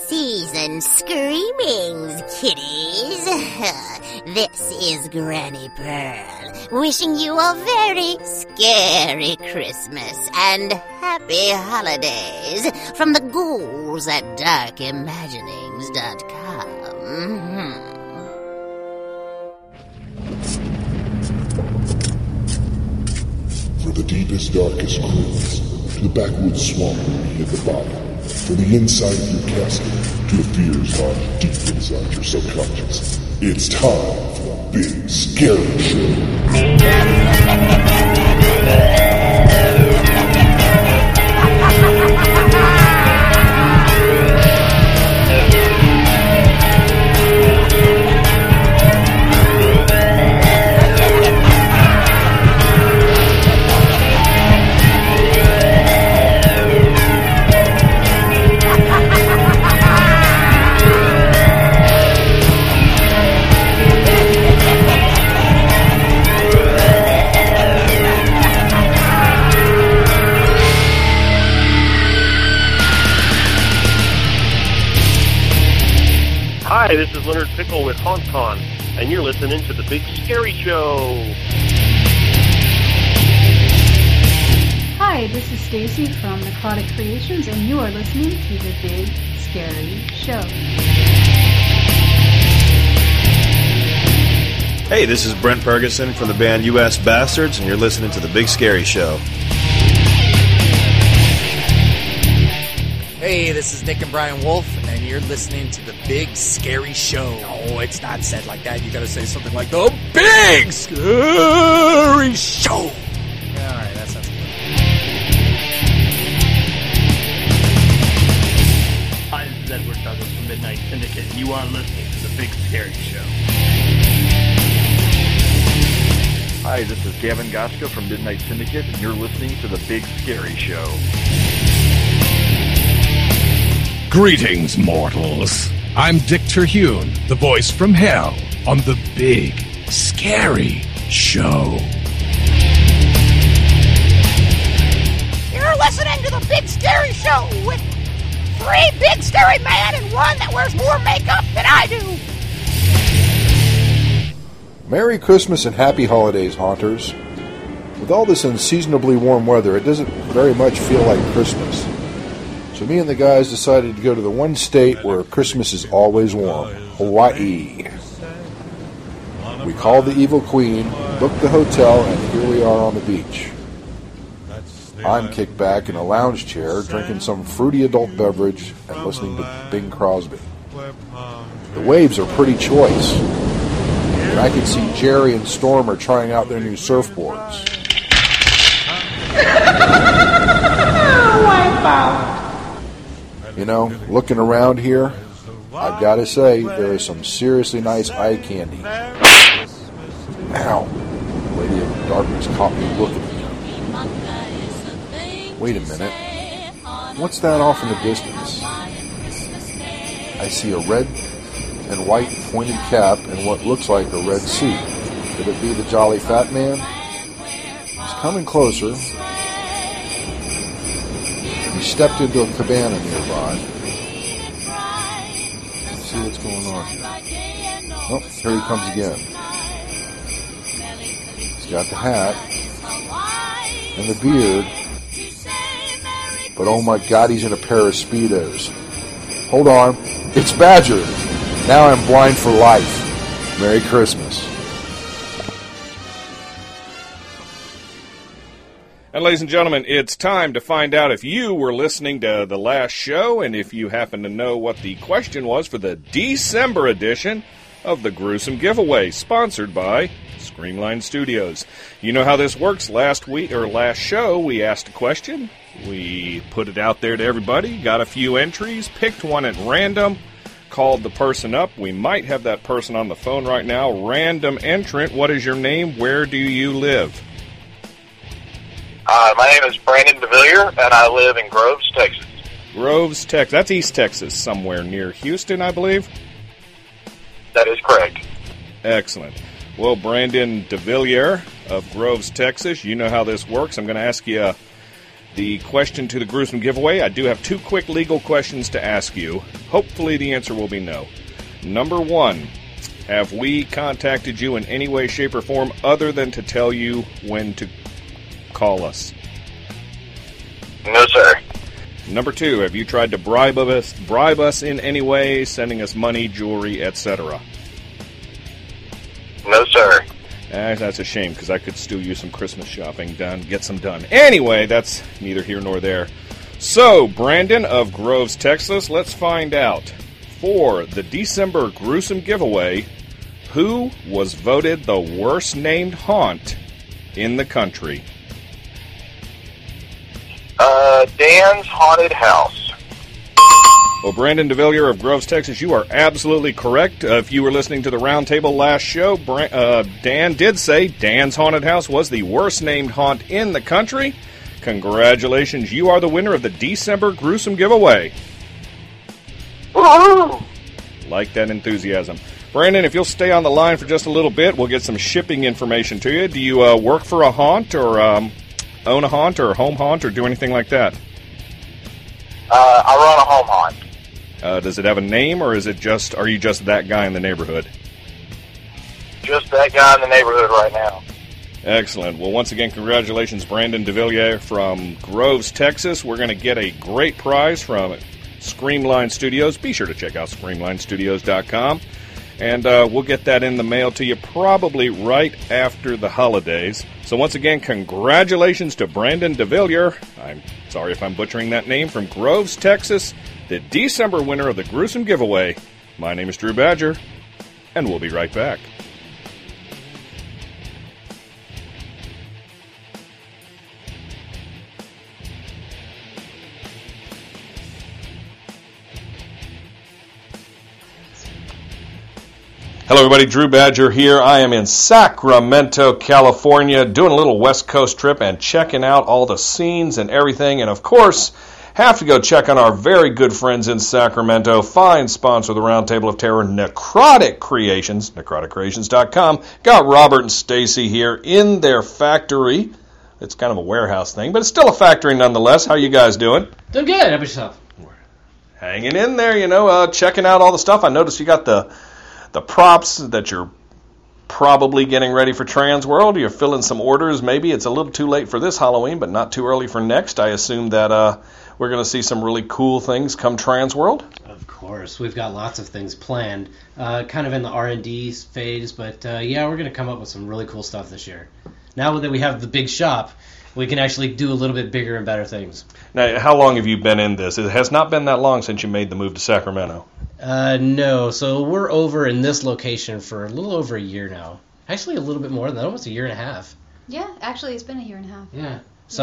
season screamings, kiddies. This is Granny Pearl, wishing you a very scary Christmas and happy holidays from the ghouls at darkimaginings.com. For the deepest, darkest clues, to the backwoods swamp at the bottom, from the inside of your casket to the fears lodged deep inside your subconscious, it's time for the Big Scary Show. Hi, this is Leonard Pickle with HauntCon, and you're listening to The Big Scary Show. Hi, this is Stacy from Necrotic Creations, and you are listening to The Big Scary Show. Hey, this is Brent Ferguson from the band U.S. Bastards, and you're listening to The Big Scary Show. Hey, this is Nick and Brian Wolf, and you're listening to The Big Scary Show. No, it's not said like that. You gotta say something like, The Big Scary Show! Alright, that sounds good. Hi, this is Edward Douglas from Midnight Syndicate, and you are listening to The Big Scary Show. Hi, this is Gavin Goska from Midnight Syndicate, and you're listening to The Big Scary Show. Greetings, mortals. I'm Dick Terhune, the voice from hell on The Big Scary Show. You're listening to The Big Scary Show with 3 big scary men and one that wears more makeup than I do. Merry Christmas and Happy Holidays, Haunters. With all this unseasonably warm weather, it doesn't very much feel like Christmas. So me and the guys decided to go to the one state where Christmas is always warm, Hawaii. We called the Evil Queen, booked the hotel, and here we are on the beach. I'm kicked back in a lounge chair, drinking some fruity adult beverage and listening to Bing Crosby. The waves are pretty choice, and I can see Jerry and Storm are trying out their new surfboards. You know, looking around here, I've got to say, there is some seriously nice eye candy. Ow. The Lady of Darkness caught me looking at her. Wait a minute. What's that off in the distance? I see a red and white pointed cap and what looks like a red suit. Could it be the Jolly Fat Man? He's coming closer. He stepped into a cabana nearby. Let's see what's going on here. Oh, here he comes again. He's got the hat and the beard. But oh my God, he's in a pair of Speedos. Hold on. It's Badger. Now I'm blind for life. Merry Christmas. And ladies and gentlemen, it's time to find out if you were listening to the last show and if you happen to know what the question was for the December edition of the Gruesome Giveaway, sponsored by Screamline Studios. You know how this works. Last show, we asked a question. We put it out there to everybody, got a few entries, picked one at random, called the person up. We might have that person on the phone right now. Random entrant, what is your name? Where do you live? My name is Brandon DeVillier, and I live in Groves, Texas. Groves, Texas. That's East Texas, somewhere near Houston, I believe? That is correct. Excellent. Well, Brandon DeVillier of Groves, Texas, you know how this works. I'm going to ask you The question to the gruesome giveaway, I do have 2 quick legal questions to ask you. Hopefully the answer will be no. Number 1, have we contacted you in any way, shape, or form other than to tell you when to call us? No, sir. Number 2, have you tried to bribe us in any way, sending us money, jewelry, etc.? No, sir. That's a shame, because I could still use some Christmas shopping done, get some done. Anyway, that's neither here nor there. So, Brandon of Groves, Texas, let's find out. For the December gruesome giveaway, who was voted the worst named haunt in the country? Dan's Haunted House. Well, Brandon DeVillier of Groves, Texas, you are absolutely correct. If you were listening to the Roundtable last show, Dan did say Dan's Haunted House was the worst named haunt in the country. Congratulations, you are the winner of the December gruesome giveaway. Woo-hoo! Like that enthusiasm. Brandon, if you'll stay on the line for just a little bit, we'll get some shipping information to you. Do you work for a haunt, or own a haunt, or home haunt, or do anything like that? I run a home haunt. Does it have a name, or are you just that guy in the neighborhood? Just that guy in the neighborhood right now. Excellent. Well, once again, congratulations, Brandon DeVilliers from Groves, Texas. We're going to get a great prize from Screamline Studios. Be sure to check out ScreamlineStudios.com. And we'll get that in the mail to you probably right after the holidays. So once again, congratulations to Brandon DeVilliers. I'm sorry if I'm butchering that name, from Groves, Texas, the December winner of the gruesome giveaway. My name is Drew Badger, and we'll be right back. Hello, everybody. Drew Badger here. I am in Sacramento, California, doing a little West Coast trip and checking out all the scenes and everything. And, of course, have to go check on our very good friends in Sacramento, fine sponsor of the Roundtable of Terror, Necrotic Creations, necroticcreations.com. Got Robert and Stacy here in their factory. It's kind of a warehouse thing, but it's still a factory nonetheless. How you guys doing? Doing good. How about yourself? Hanging in there, checking out all the stuff. I noticed you got the props that you're probably getting ready for Transworld. You're filling some orders. Maybe it's a little too late for this Halloween, but not too early for next. I assume that we're going to see some really cool things come Transworld. Of course. We've got lots of things planned, kind of in the R&D phase, but we're going to come up with some really cool stuff this year. Now that we have the big shop, we can actually do a little bit bigger and better things. Now, how long have you been in this? It has not been that long since you made the move to Sacramento. No. So we're over in this location for a little over a year now. Actually, a little bit more than that, almost a year and a half. Yeah, actually, it's been a year and a half. Yeah.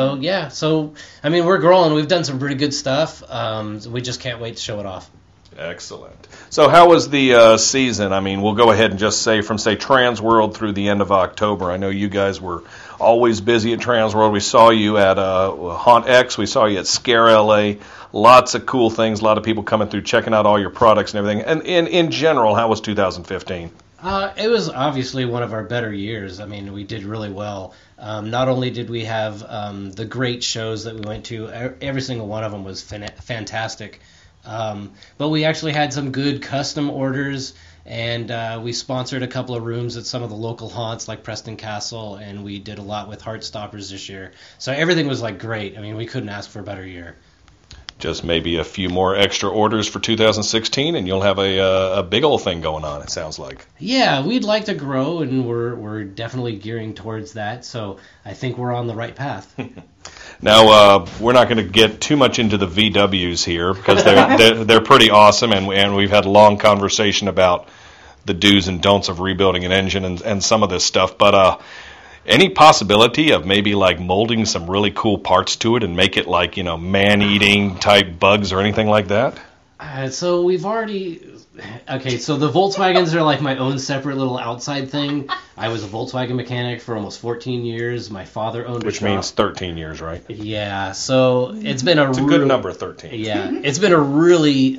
So, I mean, we're growing. We've done some pretty good stuff. We just can't wait to show it off. Excellent. So how was the season? I mean, we'll go ahead and just say from, Transworld through the end of October. I know you guys were always busy at Transworld. We saw you at Haunt X. We saw you at Scare LA. Lots of cool things. A lot of people coming through, checking out all your products and everything. And in general, how was 2015? It was obviously one of our better years. I mean, we did really well. Not only did we have the great shows that we went to, every single one of them was fantastic. But we actually had some good custom orders, and we sponsored a couple of rooms at some of the local haunts like Preston Castle, and we did a lot with Heartstoppers this year. So everything was great. I mean, we couldn't ask for a better year. Just maybe a few more extra orders for 2016, and you'll have a big old thing going on, it sounds like. Yeah, we'd like to grow, and we're definitely gearing towards that, so I think we're on the right path. Now, we're not going to get too much into the VWs here, because they're pretty awesome, and we've had a long conversation about the do's and don'ts of rebuilding an engine and some of this stuff, but any possibility of maybe molding some really cool parts to it and make it man-eating type bugs or anything like that? So we've already... Okay, so the Volkswagens are my own separate little outside thing. I was a Volkswagen mechanic for almost 14 years. My father owned a shop. Which means 13 years, right? Yeah, so it's been It's a good number, 13. Yeah, it's been a really...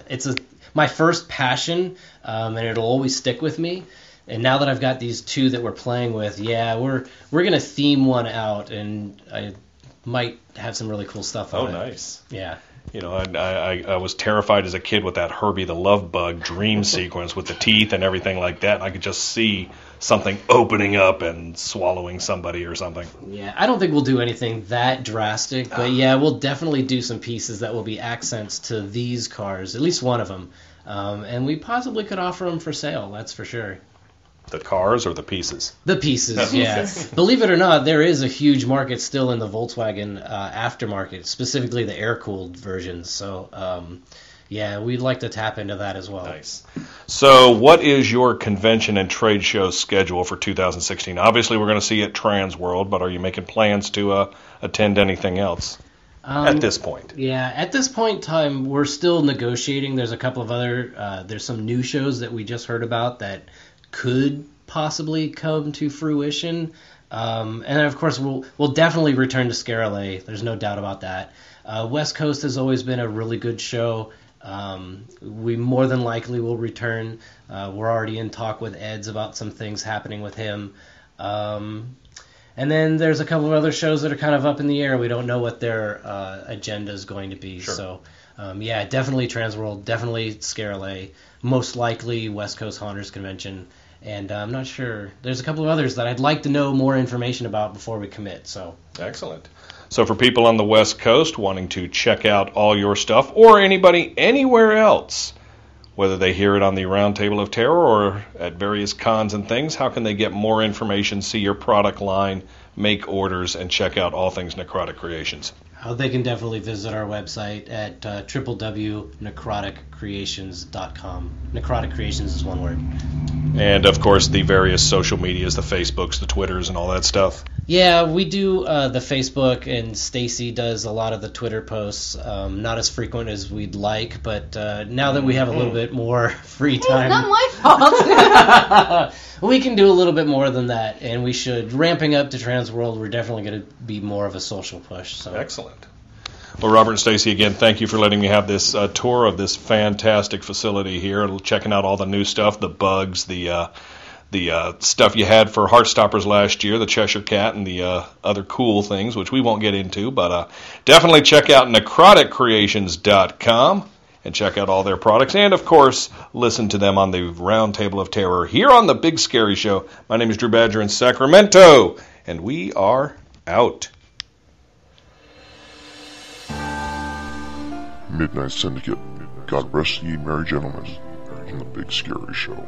my first passion, and it'll always stick with me. And now that I've got these two that we're playing with, we're going to theme one out. And might have some really cool stuff on it. Oh, nice. Yeah. You know, I was terrified as a kid with that Herbie the Love Bug dream sequence with the teeth and everything like that. And I could just see something opening up and swallowing somebody or something. Yeah, I don't think we'll do anything that drastic, but yeah, we'll definitely do some pieces that will be accents to these cars, at least one of them. And we possibly could offer them for sale, that's for sure. The cars or the pieces? The pieces, yeah. Believe it or not, there is a huge market still in the Volkswagen aftermarket, specifically the air-cooled versions. So, yeah, we'd like to tap into that as well. Nice. So what is your convention and trade show schedule for 2016? Obviously, we're going to see you at Trans World, but are you making plans to attend anything else at this point? Yeah, at this point in time, we're still negotiating. There's a couple of other, there's some new shows that we just heard about that could possibly come to fruition. And then, of course, we'll definitely return to Scare LA. There's no doubt about that. West Coast has always been a really good show. We more than likely will return. We're already in talk with Eds about some things happening with him. And then there's a couple of other shows that are kind of up in the air. We don't know what their agenda is going to be. Sure. So, yeah, definitely Transworld, definitely Scare LA, most likely West Coast Haunters Convention. And I'm not sure. There's a couple of others that I'd like to know more information about before we commit. So excellent. So for people on the West Coast wanting to check out all your stuff, or anybody anywhere else, whether they hear it on the Roundtable of Terror or at various cons and things, how can they get more information, see your product line, make orders, and check out all things Necrotic Creations? They can definitely visit our website at www.necroticcreations.com. Necrotic Creations is one word. And, of course, the various social medias, the Facebooks, the Twitters, and all that stuff. Yeah, we do the Facebook, and Stacy does a lot of the Twitter posts. Not as frequent as we'd like, but now that we have a little bit more free time... It's not my fault! We can do a little bit more than that, and we should. Ramping up to Transworld, we're definitely going to be more of a social push. So. Excellent. Well, Robert and Stacy, again, thank you for letting me have this tour of this fantastic facility here, checking out all the new stuff, the bugs, the stuff you had for Heartstoppers last year, the Cheshire Cat, and the other cool things, which we won't get into, but definitely check out necroticcreations.com and check out all their products, and, of course, listen to them on the Roundtable of Terror here on The Big Scary Show. My name is Drew Badger in Sacramento, and we are out. Midnight Syndicate. God rest ye merry gentlemen in The Big Scary Show.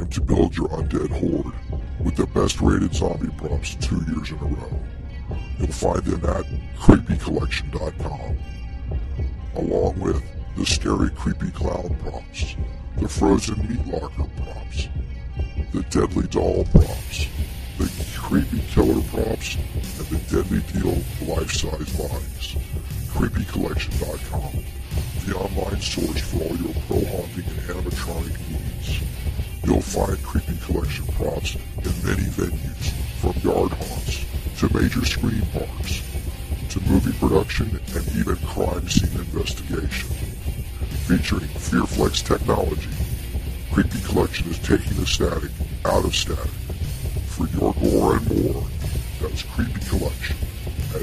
time to build your undead horde with the best rated zombie props 2 years in a row. You'll find them at creepycollection.com, along with the scary creepy clown props, the frozen meat locker props, the deadly doll props, the creepy killer props, and the deadly deal life-size bodies. creepycollection.com, the online source for all your pro-haunting and animatronic needs. You'll find Creepy Collection props in many venues, from yard haunts to major screen parks, to movie production and even crime scene investigation. Featuring Fearflex technology, Creepy Collection is taking the static out of static. For your gore and more, that's Creepy Collection at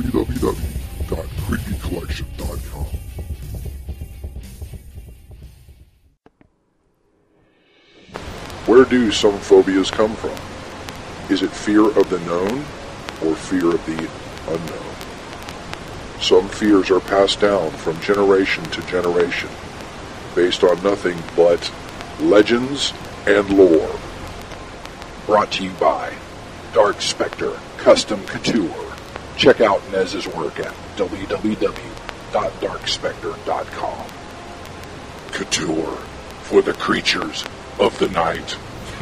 www.creepycollection.com. Where do some phobias come from? Is it fear of the known or fear of the unknown? Some fears are passed down from generation to generation, based on nothing but legends and lore. Brought to you by Dark Spectre Custom Couture. Check out Nez's work at www.darkspectre.com. Couture for the creatures of the night.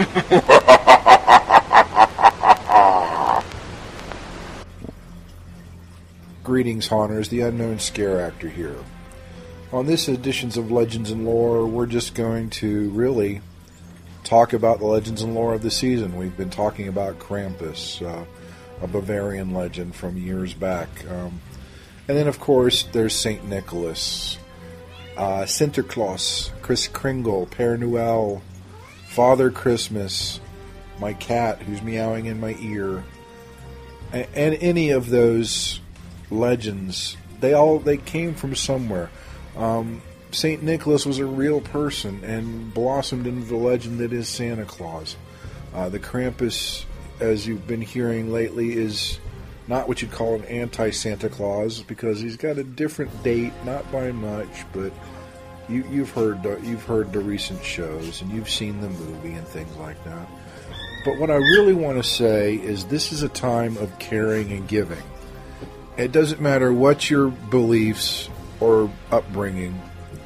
Greetings, haunters. The Unknown Scare Actor here. On this edition of Legends and Lore, we're just going to really talk about the legends and lore of the season. We've been talking about Krampus, a Bavarian legend from years back. And then, of course, there's St. Nicholas, Sinterklaas, Kris Kringle, Père Noël, Father Christmas, my cat who's meowing in my ear, and any of those legends, they came from somewhere. St. Nicholas was a real person and blossomed into the legend that is Santa Claus. The Krampus, as you've been hearing lately, is not what you'd call an anti-Santa Claus, because he's got a different date, not by much, but you've heard the recent shows and you've seen the movie and things like that. But what I really want to say is this is a time of caring and giving. It doesn't matter what your beliefs or upbringing.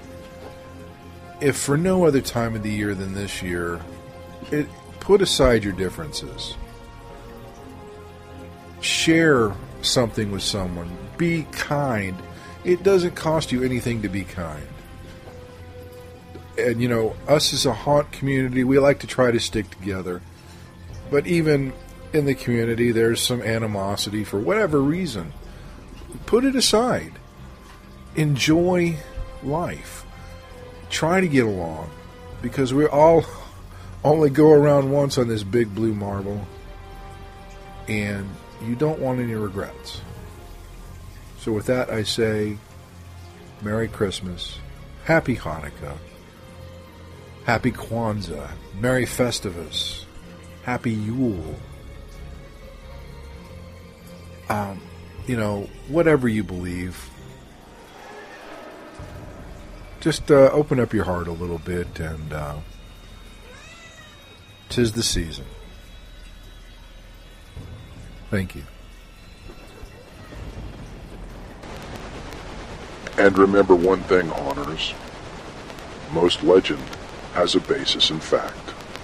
If for no other time of the year than this year, put aside your differences. Share something with someone. Be kind. It doesn't cost you anything to be kind. And, us as a haunt community, we like to try to stick together. But even in the community, there's some animosity for whatever reason. Put it aside. Enjoy life. Try to get along. Because we all only go around once on this big blue marble. And you don't want any regrets. So with that, I say, Merry Christmas, Happy Hanukkah, Happy Kwanzaa, Merry Festivus, Happy Yule. Whatever you believe, just open up your heart a little bit, and 'tis the season. Thank you. And remember one thing, haunters. Most legend has a basis in fact.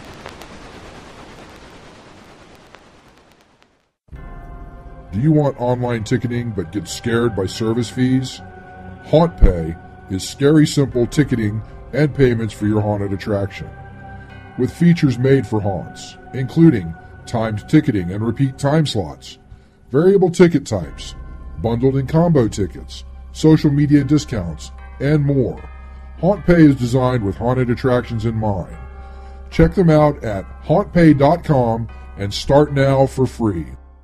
Do you want online ticketing but get scared by service fees? HauntPay is scary simple ticketing and payments for your haunted attraction. With features made for haunts, including timed ticketing and repeat time slots, variable ticket types, bundled and combo tickets, social media discounts, and more. HauntPay is designed with haunted attractions in mind. Check them out at hauntpay.com and start now for free.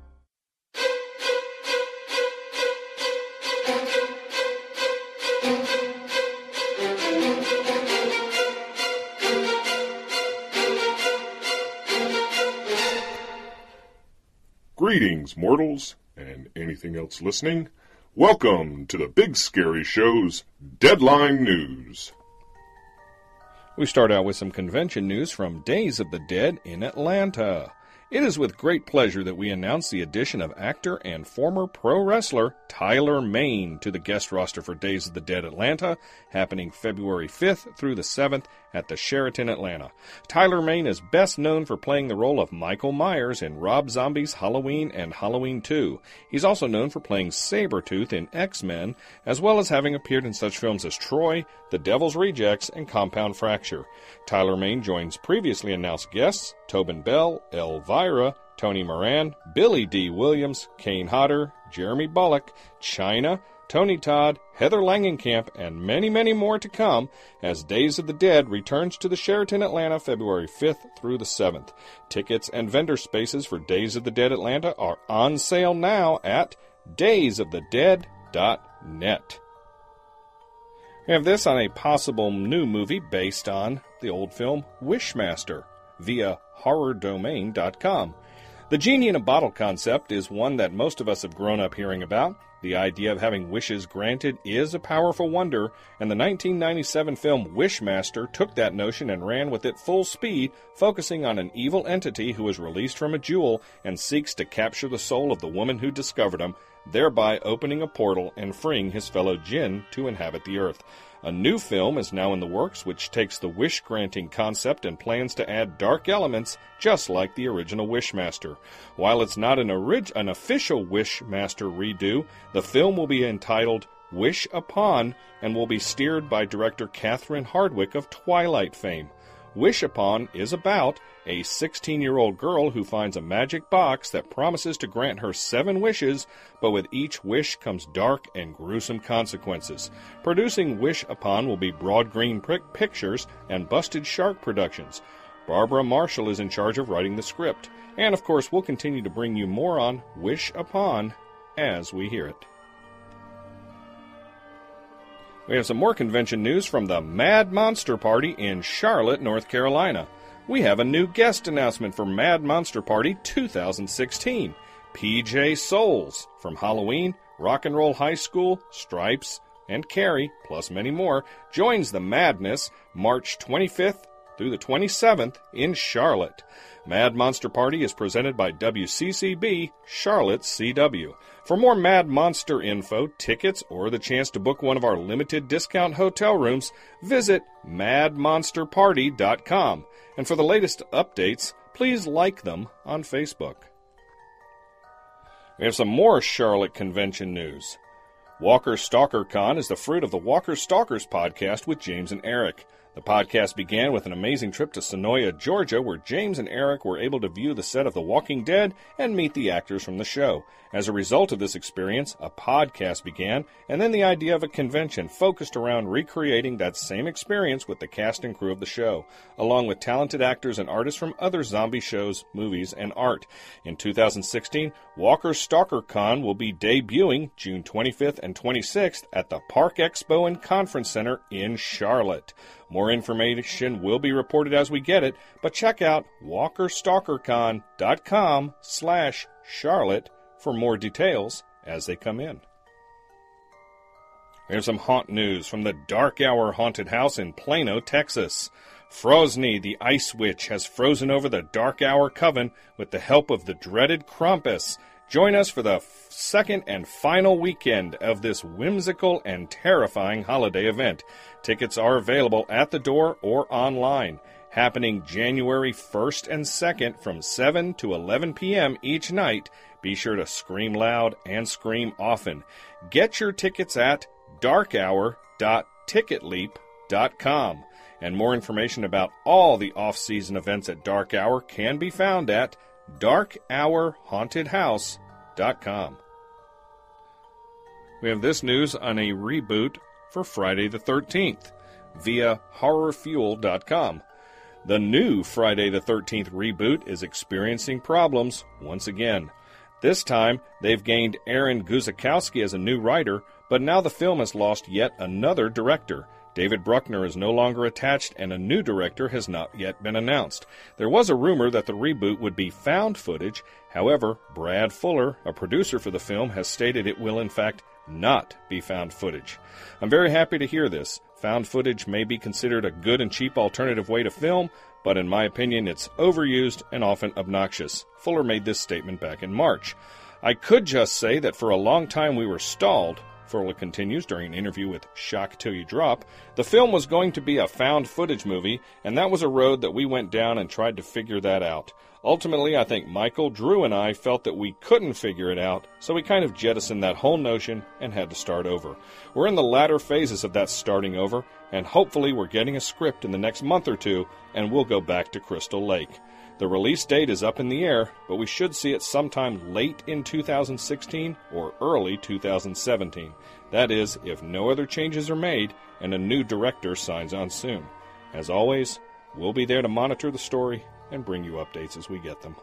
Greetings, mortals, and anything else listening. Welcome to the Big Scary Show's Deadline News. We start out with some convention news from Days of the Dead in Atlanta. It is with great pleasure that we announce the addition of actor and former pro wrestler Tyler Mane to the guest roster for Days of the Dead Atlanta, happening February 5th through the 7th at the Sheraton Atlanta. Tyler Mane is best known for playing the role of Michael Myers in Rob Zombie's Halloween and Halloween 2. He's also known for playing Sabretooth in X-Men, as well as having appeared in such films as Troy, The Devil's Rejects, and Compound Fracture. Tyler Mane joins previously announced guests Tobin Bell, Elvira, Tony Moran, Billy D. Williams, Kane Hodder, Jeremy Bullock, Chyna, Tony Todd, Heather Langenkamp, and many, many more to come as Days of the Dead returns to the Sheraton Atlanta February 5th through the 7th. Tickets and vendor spaces for Days of the Dead Atlanta are on sale now at daysofthedead.net. We have this on a possible new movie based on the old film Wishmaster via HorrorDomain.com. The genie in a bottle concept is one that most of us have grown up hearing about. The idea of having wishes granted is a powerful wonder, and the 1997 film Wishmaster took that notion and ran with it full speed, focusing on an evil entity who is released from a jewel and seeks to capture the soul of the woman who discovered him, thereby opening a portal and freeing his fellow jinn to inhabit the earth. A new film is now in the works which takes the wish-granting concept and plans to add dark elements just like the original Wishmaster. While it's not an official Wishmaster redo, the film will be entitled Wish Upon and will be steered by director Catherine Hardwicke of Twilight fame. Wish Upon is about a 16-year-old girl who finds a magic box that promises to grant her 7 wishes, but with each wish comes dark and gruesome consequences. Producing Wish Upon will be Broad Green Pictures and Busted Shark Productions. Barbara Marshall is in charge of writing the script. And of course, we'll continue to bring you more on Wish Upon as we hear it. We have some more convention news from the Mad Monster Party in Charlotte, North Carolina. We have a new guest announcement for Mad Monster Party 2016. PJ Souls from Halloween, Rock and Roll High School, Stripes, and Carrie, plus many more, joins the madness March 25th through the 27th in Charlotte. Mad Monster Party is presented by WCCB, Charlotte CW. For more Mad Monster info, tickets, or the chance to book one of our limited discount hotel rooms, visit madmonsterparty.com. And for the latest updates, please like them on Facebook. We have some more Charlotte convention news. Walker Stalker Con is the fruit of the Walker Stalkers podcast with James and Eric. The podcast began with an amazing trip to Sonoya, Georgia, where James and Eric were able to view the set of The Walking Dead and meet the actors from the show. As a result of this experience, a podcast began, and then the idea of a convention focused around recreating that same experience with the cast and crew of the show, along with talented actors and artists from other zombie shows, movies, and art. In 2016, Walker Stalker Con will be debuting June 25th and 26th at the Park Expo and Conference Center in Charlotte. More information will be reported as we get it, but check out WalkerStalkerCon.com/Charlotte for more details as they come in. We have some haunt news from the Dark Hour Haunted House in Plano, Texas. Frosny, the Ice Witch, has frozen over the Dark Hour Coven with the help of the dreaded Krampus. Join us for the second and final weekend of this whimsical and terrifying holiday event. Tickets are available at the door or online. Happening January 1st and 2nd from 7 to 11 p.m. each night. Be sure to scream loud and scream often. Get your tickets at darkhour.ticketleap.com. And more information about all the off-season events at Dark Hour can be found at darkhourhauntedhouse.com. We have this news on a reboot for Friday the 13th via horrorfuel.com. The new Friday the 13th reboot is experiencing problems once again. This time, they've gained Aaron Guzikowski as a new writer, but now the film has lost yet another director. David Bruckner is no longer attached, and a new director has not yet been announced. There was a rumor that the reboot would be found footage. However, Brad Fuller, a producer for the film, has stated it will in fact not be found footage. I'm very happy to hear this. Found footage may be considered a good and cheap alternative way to film, but in my opinion it's overused and often obnoxious. Fuller made this statement back in March. I could just say that for a long time we were stalled. Fuller continues during an interview with Shock Till You Drop. The film was going to be a found footage movie, and that was a road that we went down and tried to figure that out. Ultimately, I think Michael, Drew, and I felt that we couldn't figure it out, so we kind of jettisoned that whole notion and had to start over. We're in the latter phases of that starting over, and hopefully we're getting a script in the next month or two, and we'll go back to Crystal Lake. The release date is up in the air, but we should see it sometime late in 2016 or early 2017. That is, if no other changes are made and a new director signs on soon. As always, we'll be there to monitor the story and bring you updates as we get them.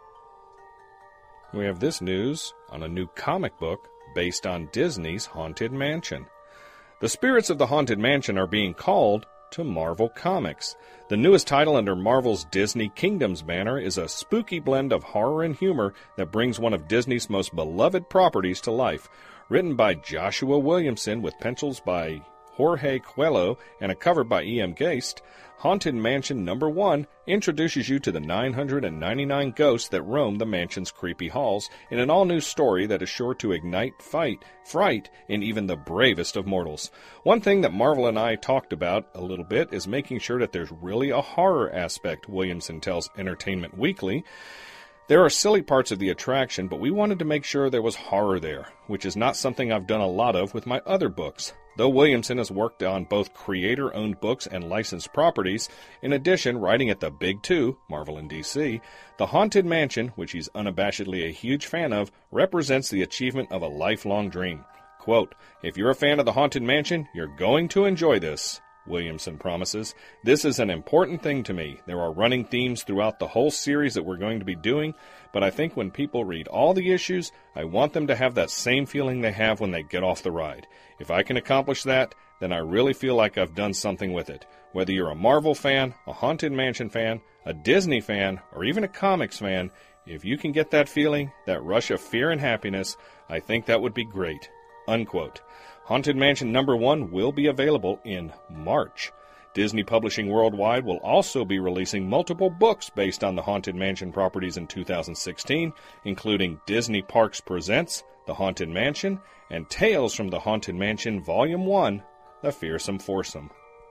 We have this news on a new comic book based on Disney's Haunted Mansion. The spirits of the Haunted Mansion are being called to Marvel Comics. The newest title under Marvel's Disney Kingdoms banner is a spooky blend of horror and humor that brings one of Disney's most beloved properties to life. Written by Joshua Williamson with pencils by Jorge Coelho and a cover by E.M. Geist, Haunted Mansion number 1 introduces you to the 999 ghosts that roam the mansion's creepy halls in an all-new story that is sure to ignite fright in even the bravest of mortals. One thing that Marvel and I talked about a little bit is making sure that there's really a horror aspect, Williamson tells Entertainment Weekly. There are silly parts of the attraction, but we wanted to make sure there was horror there, which is not something I've done a lot of with my other books. Though Williamson has worked on both creator-owned books and licensed properties, in addition, writing at the Big Two, Marvel and DC, The Haunted Mansion, which he's unabashedly a huge fan of, represents the achievement of a lifelong dream. Quote, "If you're a fan of The Haunted Mansion, you're going to enjoy this," Williamson promises. "This is an important thing to me. There are running themes throughout the whole series that we're going to be doing, but I think when people read all the issues, I want them to have that same feeling they have when they get off the ride. If I can accomplish that, then I really feel like I've done something with it. Whether you're a Marvel fan, a Haunted Mansion fan, a Disney fan, or even a comics fan, if you can get that feeling, that rush of fear and happiness, I think that would be great." Unquote. Haunted Mansion number 1 will be available in March. Disney Publishing Worldwide will also be releasing multiple books based on the Haunted Mansion properties in 2016, including Disney Parks Presents The Haunted Mansion and Tales from the Haunted Mansion Volume 1, The Fearsome Foursome.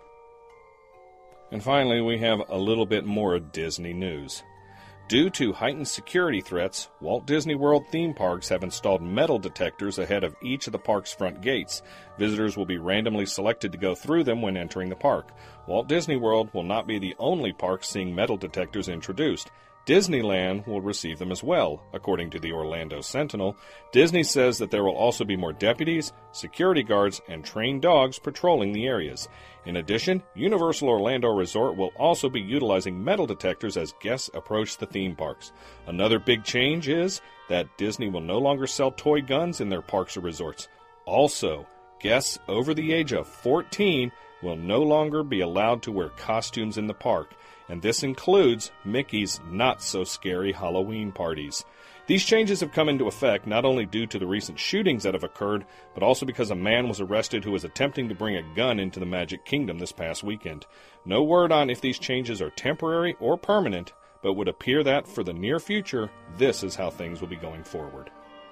And finally, we have a little bit more Disney news. Due to heightened security threats, Walt Disney World theme parks have installed metal detectors ahead of each of the park's front gates. Visitors will be randomly selected to go through them when entering the park. Walt Disney World will not be the only park seeing metal detectors introduced. Disneyland will receive them as well, according to the Orlando Sentinel. Disney says that there will also be more deputies, security guards, and trained dogs patrolling the areas. In addition, Universal Orlando Resort will also be utilizing metal detectors as guests approach the theme parks. Another big change is that Disney will no longer sell toy guns in their parks or resorts. Also, guests over the age of 14 will no longer be allowed to wear costumes in the park, and this includes Mickey's not-so-scary Halloween parties. These changes have come into effect not only due to the recent shootings that have occurred, but also because a man was arrested who was attempting to bring a gun into the Magic Kingdom this past weekend. No word on if these changes are temporary or permanent, but would appear that for the near future, this is how things will be going forward.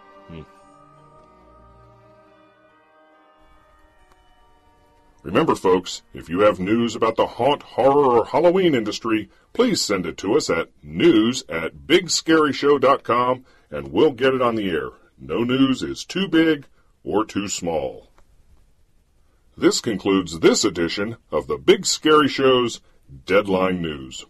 Remember, folks, if you have news about the haunt, horror, or Halloween industry, please send it to us at news@bigscaryshow.com, and we'll get it on the air. No news is too big or too small. This concludes this edition of the Big Scary Show's Deadline News.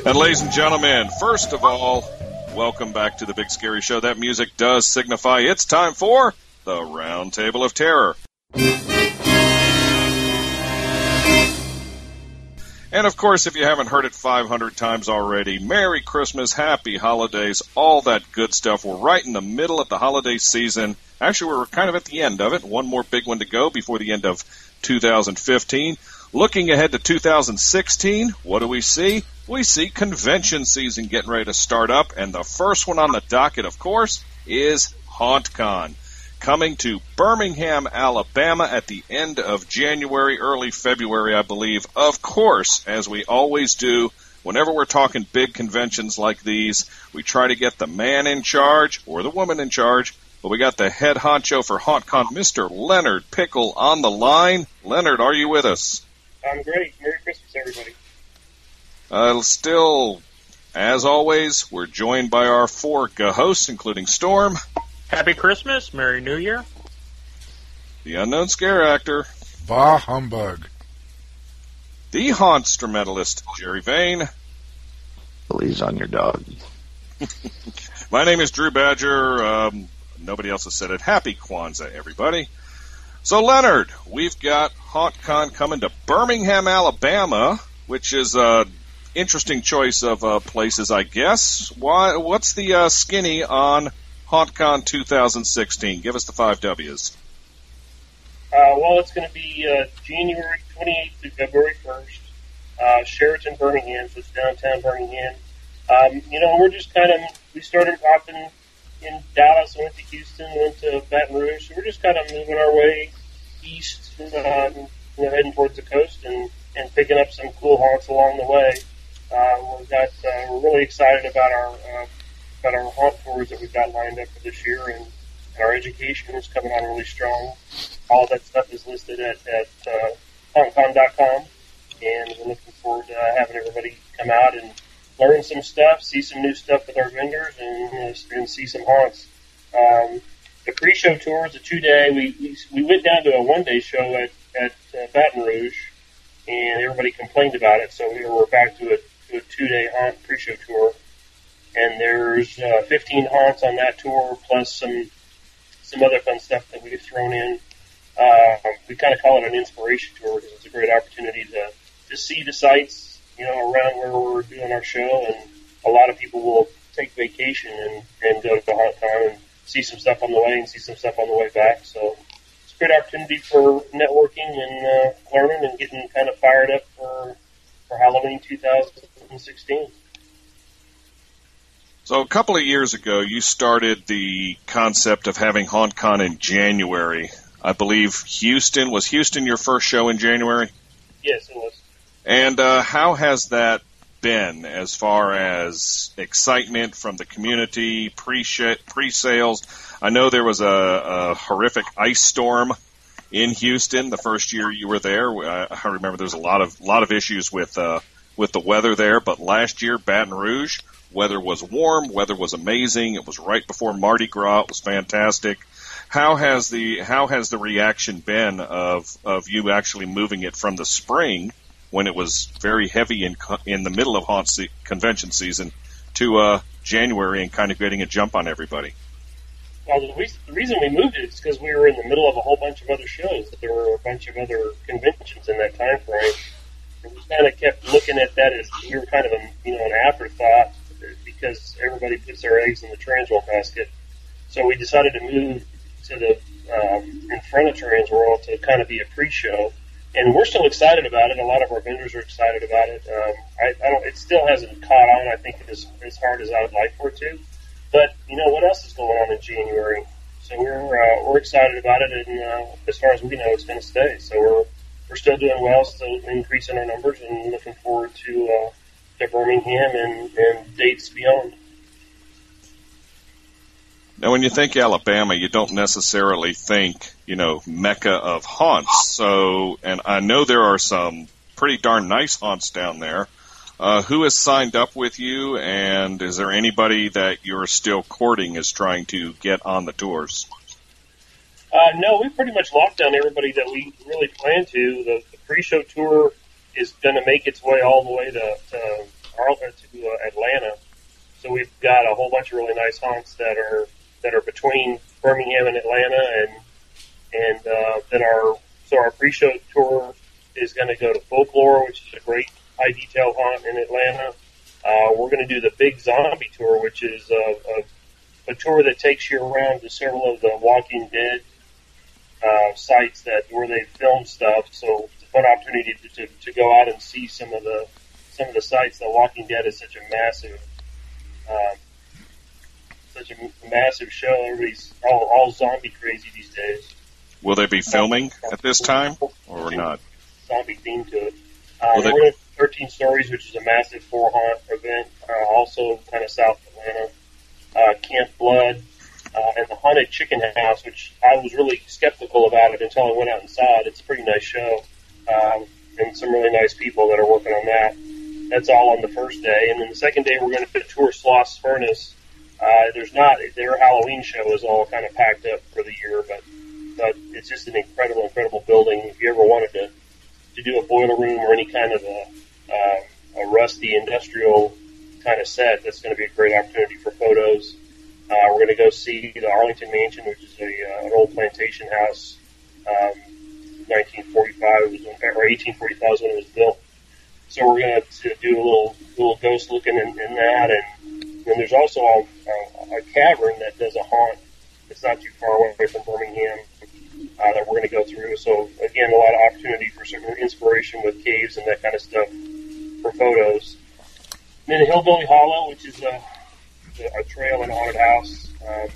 And ladies and gentlemen, first of all, welcome back to the Big Scary Show. That music does signify it's time for the Round Table of Terror. And of course, if you haven't heard it 500 times already, Merry Christmas, Happy Holidays, all that good stuff. We're right in the middle of the holiday season. Actually, we're kind of at the end of it. One more big one to go before the end of 2015. Looking ahead to 2016, what do we see? We see convention season getting ready to start up, and the first one on the docket, of course, is HauntCon, coming to Birmingham, Alabama at the end of January, early February, I believe. Of course, as we always do, whenever we're talking big conventions like these, we try to get the man in charge or the woman in charge, but we got the head honcho for HauntCon, Mr. Leonard Pickle, on the line. Leonard, are you with us? I'm great. Merry Christmas, everybody. Still, as always, we're joined by our four hosts, including Storm. Happy Christmas, Merry New Year. The unknown scare actor. Bah humbug. The haunt-instrumentalist, Jerry Vane. Please on your dog. My name is Drew Badger. Nobody else has said it. Happy Kwanzaa, everybody. So, Leonard, we've got HauntCon coming to Birmingham, Alabama, which is an interesting choice of places, I guess. What's the skinny on HauntCon 2016? Give us the 5 W's. Well, it's going to be January 28th through February 1st. Sheraton, Birmingham, so it's downtown Birmingham. We're just we started often in Dallas, went to Houston, went to Baton Rouge, so we're just kind of moving our way east, heading towards the coast and picking up some cool haunts along the way. We're really excited about our haunt tours that we've got lined up for this year, and our education is coming on really strong. All that stuff is listed at hauntcon.com, and we're looking forward to having everybody come out and learn some stuff, see some new stuff with our vendors, and see some haunts. The pre-show tour is a 2-day. We went down to a 1-day show at Baton Rouge, and everybody complained about it, so we're back to a 2-day haunt pre-show tour. And there's 15 haunts on that tour, plus some other fun stuff that we've thrown in. We kind of call it an inspiration tour because it's a great opportunity to see the sites, around where we're doing our show, and a lot of people will take vacation and go to the HauntCon and see some stuff on the way and see some stuff on the way back. So it's a great opportunity for networking and learning and getting kind of fired up for Halloween 2016. So a couple of years ago, you started the concept of having HauntCon in January. I believe Houston. Was Houston your first show in January? Yes, it was. And how has that been as far as excitement from the community, pre-sales? I know there was a horrific ice storm in Houston the first year you were there. I remember there was a lot of issues with the weather there, but last year, Baton Rouge, weather was warm, weather was amazing. It was right before Mardi Gras. It was fantastic. How has the reaction been of you actually moving it from the spring, when it was very heavy in the middle of convention season, to January and kind of getting a jump on everybody? Well, the reason we moved it is because we were in the middle of a whole bunch of other shows. There were a bunch of other conventions in that time frame. And we kind of kept looking at that as we were kind of an afterthought, because everybody puts their eggs in the Transworld basket. So we decided to move to the in front of Transworld to kind of be a pre-show. And we're still excited about it. A lot of our vendors are excited about it. It still hasn't caught on, I think, as hard as I would like for it to. But what else is going on in January? So we're excited about it, and as far as we know, it's going to stay. So we're still doing well, still increasing our numbers, and looking forward to Birmingham and dates beyond. Now, when you think Alabama, you don't necessarily think, Mecca of haunts. So, and I know there are some pretty darn nice haunts down there. Who has signed up with you, and is there anybody that you're still courting as trying to get on the tours? No, we pretty much locked down everybody that we really plan to. The pre-show tour is going to make its way all the way to Atlanta. So we've got a whole bunch of really nice haunts that are between Birmingham and Atlanta, and then our pre-show tour is going to go to Folklore, which is a great high detail haunt in Atlanta. We're going to do the Big Zombie Tour, which is a tour that takes you around to several of the Walking Dead sites where they film stuff. So it's a fun opportunity to go out and see some of the sites. The Walking Dead is such a massive show. Everybody's all zombie crazy these days. Will they be filming at this time or not? Zombie theme to it. We're going to 13 Stories, which is a massive 4-haunt event, also kind of south Atlanta. Camp Blood, and the Haunted Chicken House, which I was really skeptical about it until I went out and saw it. It's a pretty nice show, and some really nice people that are working on that. That's all on the first day. And then the second day, we're going to tour Sloss Furnace. Their Halloween show is all kind of packed up for the year, but it's just an incredible building. If you ever wanted to do a boiler room or any kind of a rusty industrial kind of set, that's going to be a great opportunity for photos. We're going to go see the Arlington Mansion, which is an old plantation house. 1945 or 1845 is when it was built. So we're going to do a little ghost looking in that, and then there's also a cavern that does a haunt. It's not too far away from Birmingham that we're going to go through. So again, a lot of opportunity for some inspiration with caves and that kind of stuff for photos. And then Hillbilly Hollow, which is a trail and haunted house,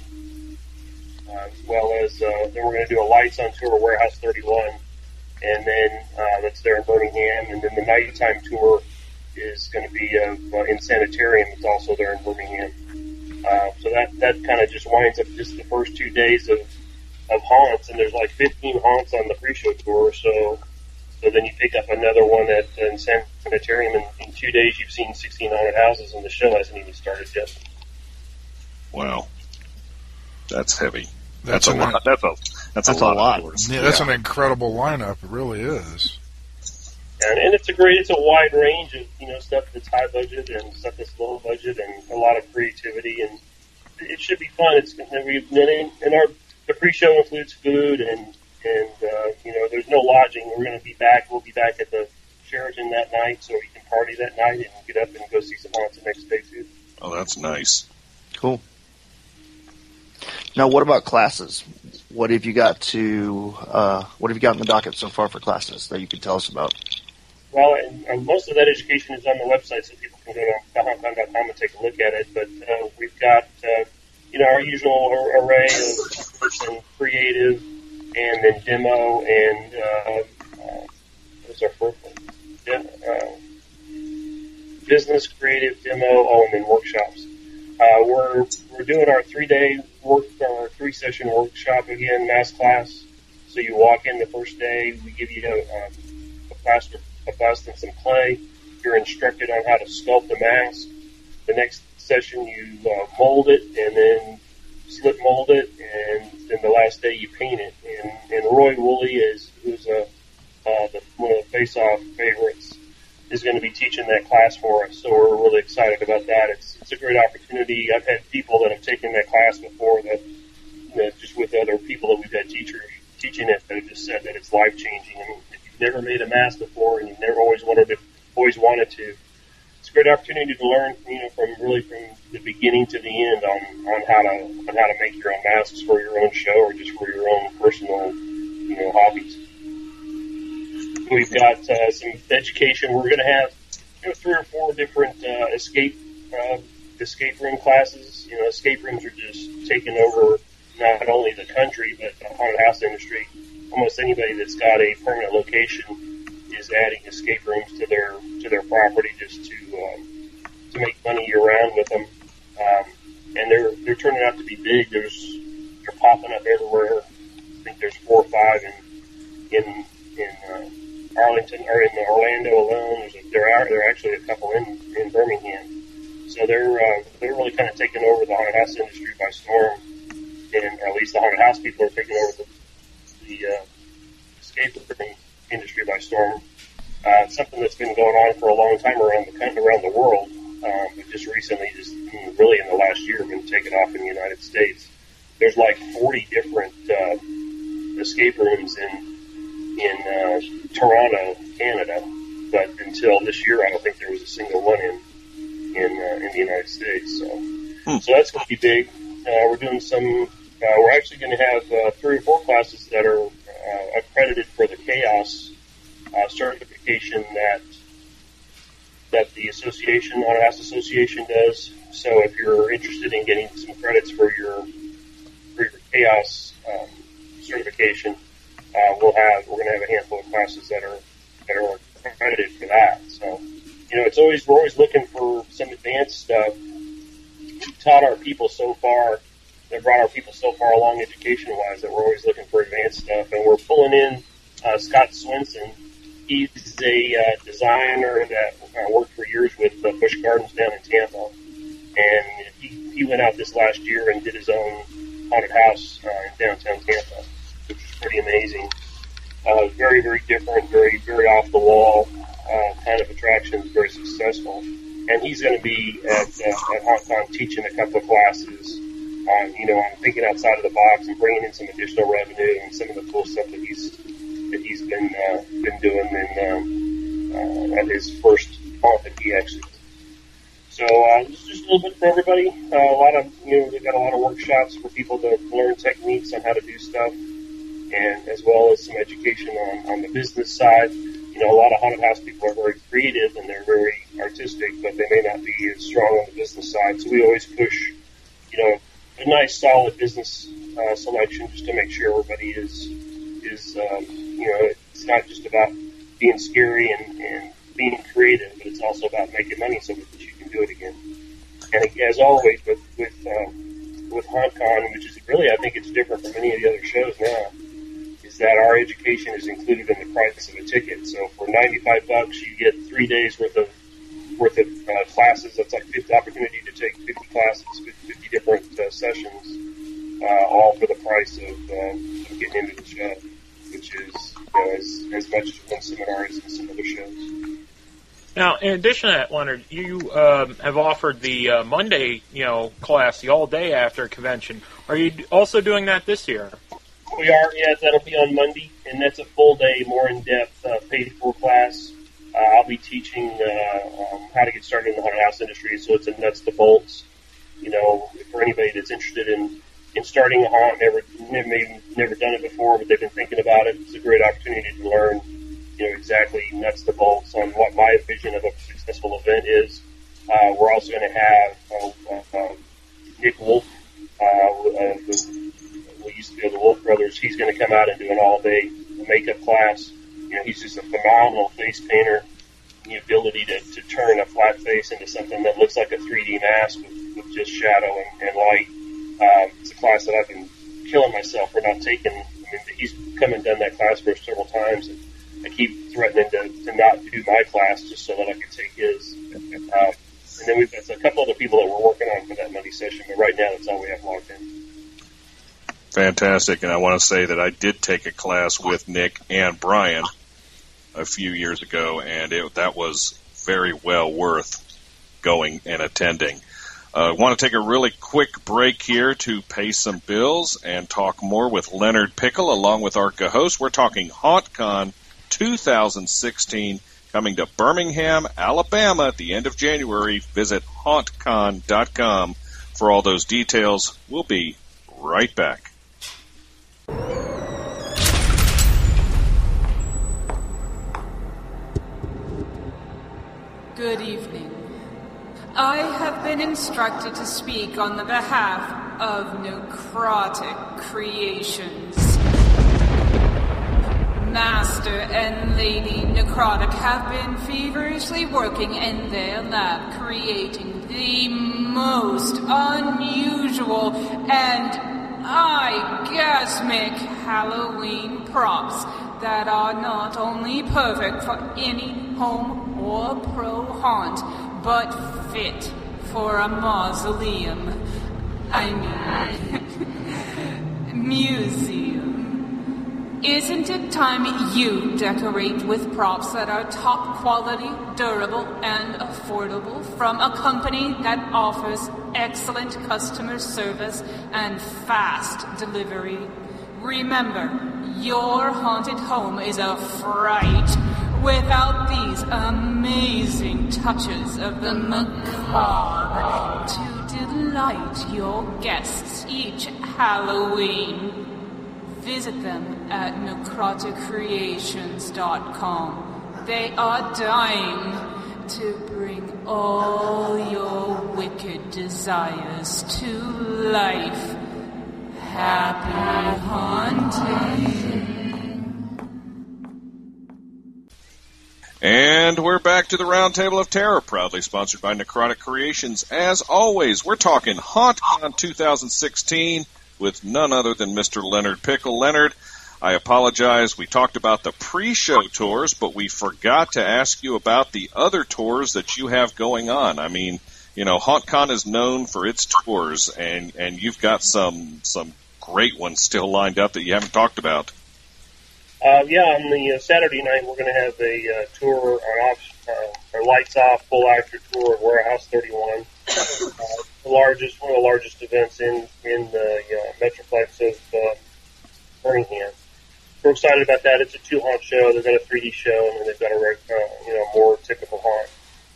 as well as then we're going to do a lights on tour, Warehouse 31, and then that's there in Birmingham, and then the nighttime tour is going to be in Sanitarium. It's also there in Birmingham. So that kind of just winds up just the first 2 days of haunts, and there's like 15 haunts on the pre-show tour. So then you pick up another one in Sanitarium, and in 2 days you've seen 16 haunted houses, and the show hasn't even started yet. Wow, that's heavy. That's a lot. That's a lot. Yeah, that's an incredible lineup. It really is. And it's a wide range of stuff that's high budget and stuff that's low budget, and a lot of creativity, and it should be fun. The pre-show includes food and there's no lodging. We'll be back at the Sheraton that night, so we can party that night and get up and go see some haunts the next day too. Oh, that's nice. Cool. Now, what about classes? What have you got in the docket so far for classes that you can tell us about? Well, most of that education is on the website, so people can go to thehauntcon.com and take a look at it. But we've got our usual array of creative, and then demo, and what's our fourth one? Business, creative, demo, and then workshops. We're doing our 3-session workshop again, mask class. So you walk in the first day, we give you a bust and some clay. You're instructed on how to sculpt a mask. The next session you mold it and then slip mold it, and then the last day you paint it. And Roy Woolley who's one of the face-off favorites, is going to be teaching that class for us. So we're really excited about that. It's a great opportunity. I've had people that have taken that class before that just with other people that we've had teachers teaching it that have just said that it's life-changing. I mean, if you've never made a mask before and you've never always wanted to, it's a great opportunity to learn, from the beginning to the end on how to make your own masks for your own show or just for your own personal, hobbies. We've got some education. We're going to have 3 or 4 different escape room classes. Escape rooms are just taking over not only the country but the haunted house industry. Almost anybody that's got a permanent location is adding escape rooms to their property just to make money year round with them. And they're turning out to be big. They're popping up everywhere. I think there's 4 or 5 in Arlington or in Orlando alone. There are actually a couple in Birmingham. So they're really kind of taking over the haunted house industry by storm, and or at least the haunted house people are taking over the escape room industry by storm. It's something that's been going on for a long time around the world, but just recently, really in the last year, been taken off in the United States. There's like 40 different escape rooms in Toronto, Canada, but until this year, I don't think there was a single one in the United States. So that's going to be big. We're doing some. We're actually going to have 3 or 4 classes that are accredited for the Chaos certification that the association, Haunted House Association, does. So if you're interested in getting some credits for your Chaos certification, we're going to have a handful of classes that are accredited for that. So, we're always looking for some advanced stuff. We've taught our people so far, that brought our people so far along education-wise, that we're always looking for advanced stuff. And we're pulling in Scott Swenson. He's a designer that worked for years with Busch Gardens down in Tampa. And he went out this last year and did his own haunted house in downtown Tampa, which is pretty amazing. Very, very different, very, very off the wall kind of attractions, very successful. And he's going to be at HauntCon teaching a couple of classes on thinking outside of the box and bringing in some additional revenue and some of the cool stuff that he's been doing at his first haunt that he actually did. So just a little bit for everybody. They've got a lot of workshops for people to learn techniques on how to do stuff, and as well as some education on the business side. A lot of haunted house people are very creative and they're very artistic, but they may not be as strong on the business side. So we always push, a nice solid business selection just to make sure everybody is it's not just about being scary and being creative, but it's also about making money so that you can do it again. And as always with HauntCon, which is really, I think it's different from any of the other shows now, is that our education is included in the price of a ticket. So for $95, you get 3 days worth of classes. That's like 50 opportunity to take 50 classes, 50 different sessions, all for the price of getting into the show, which is as much as one seminar as in some other shows. Now, in addition to that, Leonard, you have offered the Monday, class, the all day after convention. Are you also doing that this year? We are, yes. That'll be on Monday, and that's a full day, more in-depth, paid-for class. I'll be teaching how to get started in the haunted house industry, so it's a nuts to bolts. For anybody that's interested in starting a haunt, never done it before, but they've been thinking about it. It's a great opportunity to learn, exactly nuts to bolts on what my vision of a successful event is. We're also going to have Nick Wolf, we used to be the Wolf Brothers. He's going to come out and do an all-day makeup class. He's just a phenomenal face painter. The ability to turn a flat face into something that looks like a 3D mask with just shadow and light. It's a class that I've been killing myself for not taking. He's come and done that class for us several times, and I keep threatening to not do my class just so that I can take his. And then we've got a couple other people that we're working on for that Monday session, but right now that's all we have logged in. Fantastic, and I want to say that I did take a class with Nick and Brian a few years ago, and that was very well worth going and attending. I want to take a really quick break here to pay some bills and talk more with Leonard Pickle along with our co-host. We're talking HauntCon 2016 coming to Birmingham, Alabama at the end of January. Visit hauntcon.com for all those details. We'll be right back. Good evening. I have been instructed to speak on the behalf of Necrotic Creations. Master and Lady Necrotic have been feverishly working in their lab creating the most unusual and orgasmic Halloween props that are not only perfect for any home or pro haunt, but fit for a mausoleum. I mean, museum. Isn't it time you decorate with props that are top quality, durable, and affordable from a company that offers excellent customer service and fast delivery? Remember, your haunted home is a fright without these amazing touches of the macabre to delight your guests each Halloween. Visit them at necroticcreations.com. They are dying to bring all your wicked desires to life. Happy haunting. And we're back to the Roundtable of Terror, proudly sponsored by Necrotic Creations. As always, we're talking HauntCon 2016 with none other than Mr. Leonard Pickle. Leonard, I apologize. We talked about the pre-show tours, but we forgot to ask you about the other tours that you have going on. I mean, you know, HauntCon is known for its tours, and you've got some great ones still lined up that you haven't talked about. On the Saturday night, we're going to have a tour, a lights off, full actor tour of Warehouse 31. One of the largest events in the Metroplex of Birmingham. We're excited about that. It's a 2-haunt show. They've got a 3D show, and then they've got a more typical haunt.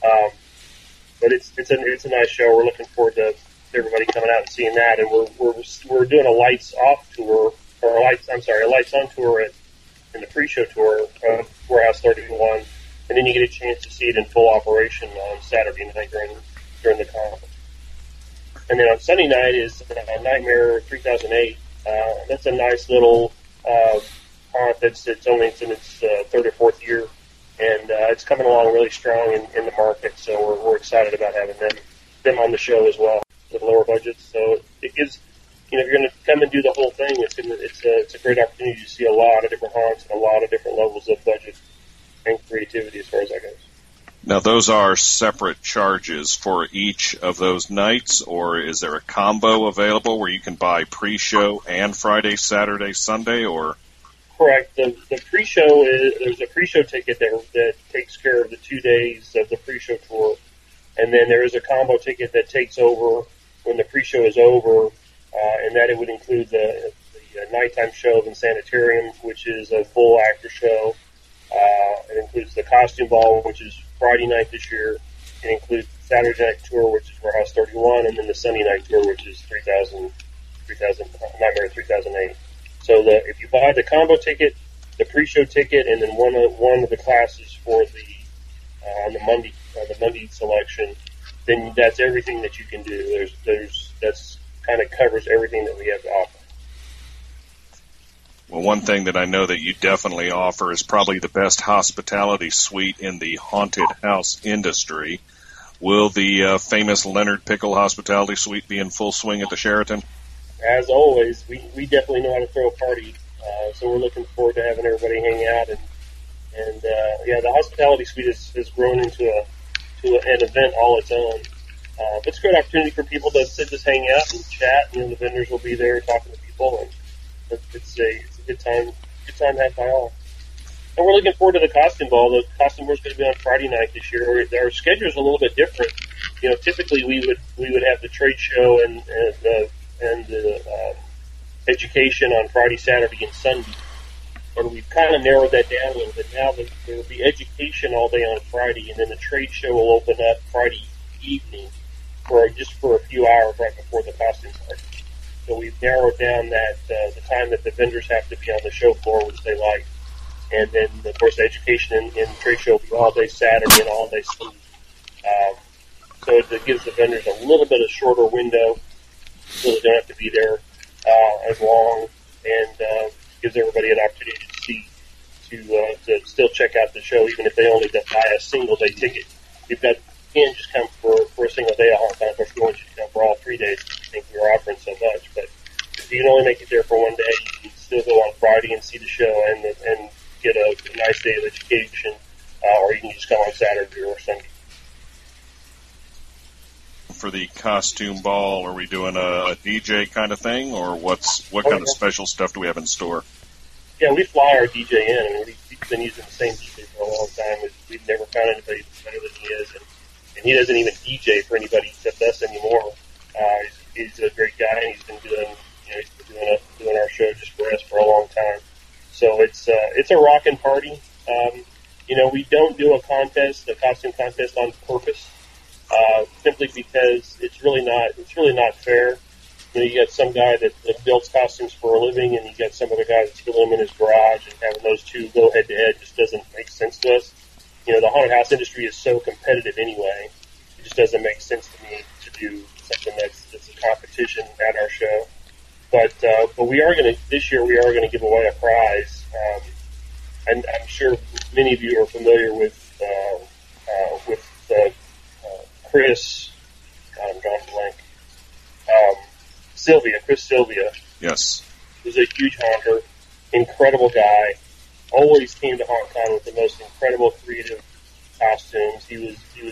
But it's a nice show. We're looking forward to everybody coming out and seeing that. And we're doing a lights off tour, or a lights on tour in the pre-show tour of Warehouse 31, and then you get a chance to see it in full operation on Saturday night during the conference. And then on Sunday night is Nightmare 3008. That's a nice little haunt it's in its third or fourth year, and it's coming along really strong in the market. So we're excited about having them on the show as well with lower budgets. So it gives, if you're going to come and do the whole thing, it's a great opportunity to see a lot of different haunts and a lot of different levels of budget and creativity as far as that goes. Now, those are separate charges for each of those nights, or is there a combo available where you can buy pre-show and Friday, Saturday, Sunday, or? Correct. The pre-show there's a pre-show ticket that takes care of the 2 days of the pre-show tour, and then there is a combo ticket that takes over when the pre-show is over, and that it would include the nighttime show of Insanitarium, which is a full actor show. It includes the costume ball, which is Friday night this year. It includes the Saturday night tour, which is Warehouse 31, and then the Sunday night tour, which is Nightmare 3008. So if you buy the combo ticket, the pre-show ticket, and then one of the classes for the Monday selection, then that's everything that you can do. That's kind of covers everything that we have to offer. Well, one thing that I know that you definitely offer is probably the best hospitality suite in the haunted house industry. Will the famous Leonard Pickle Hospitality Suite be in full swing at the Sheraton? As always, we definitely know how to throw a party, so we're looking forward to having everybody hang out. And the hospitality suite has grown into an event all its own. It's a great opportunity for people to just hang out and chat. The vendors will be there talking to people, and it's a good time had by all. And we're looking forward to the costume ball. The costume ball is going to be on Friday night this year. Our schedule is a little bit different. Typically we would have the trade show and the education on Friday, Saturday, and Sunday. But we've kind of narrowed that down a little bit. Now there will be education all day on Friday, and then the trade show will open up Friday evening for a few hours right before the costume party. So we've narrowed down that the time that the vendors have to be on the show floor, which they like. And then, of course, the education and trade show will be all day Saturday and all day Sunday. So it gives the vendors a little bit of shorter window, so they don't have to be there as long, and gives everybody an opportunity to still check out the show, even if they only buy a single day ticket. You can't just come for a single day of HauntCon. Of course, we want you to come for all 3 days. I think we were offering so much, but if you can only make it there for one day, you can still go on Friday and see the show and get a nice day of education, or you can just come on Saturday or Sunday. For the costume ball, are we doing a DJ kind of thing, or what kind of special stuff do we have in store? Yeah, we fly our DJ in. I mean, we've been using the same DJ for a long time. We've never found anybody better than he is, and he doesn't even DJ for anybody except us anymore. He's a great guy, and he's been doing our show just for us for a long time. So it's a rockin' party. We don't do a costume contest on purpose, simply because it's really not fair. You got some guy that builds costumes for a living, and you got some other guy that's building them in his garage, and having those two go head to head just doesn't make sense to us. The haunted house industry is so competitive anyway. It just doesn't make sense to me to do something that's a competition at our show. But this year we are gonna give away a prize. And I'm sure many of you are familiar with Chris. God, I'm drawing a blank. Chris Sylvia. Yes. Was a huge haunter, incredible guy. Always came to HauntCon with the most incredible creative costumes. You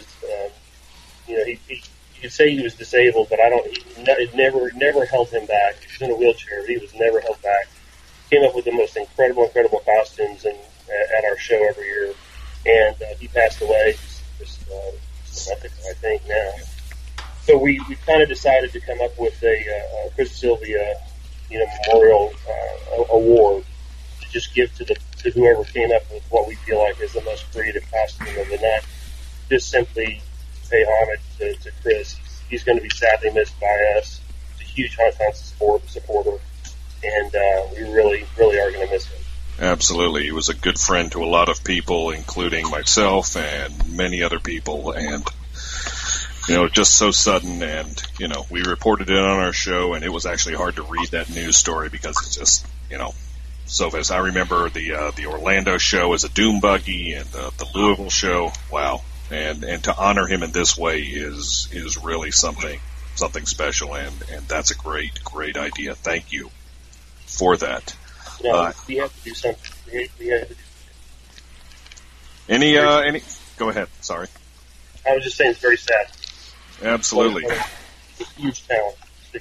could say he was disabled, but it never held him back. He was in a wheelchair, but he was never held back. Came up with the most incredible costumes at our show every year, and he passed away just a month ago, I think now. So we kind of decided to come up with a Chris Sylvia, memorial award to just give to whoever came up with what we feel like is the most creative costume of the night. Just simply pay homage to Chris. He's going to be sadly missed by us. He's a huge HauntCon supporter, and we really are going to miss him. Absolutely. He was a good friend to a lot of people, including myself and many other people, and just so sudden, and, we reported it on our show, and it was actually hard to read that news story because it's just, so fast. I remember the Orlando show as a Doom Buggy, and the Louisville show, wow. And to honor him in this way is really something special, and that's a great idea. Thank you for that. No, we have to do something. We have to do something. Any? Go ahead. Sorry. I was just saying it's very sad. Absolutely. It's a huge talent.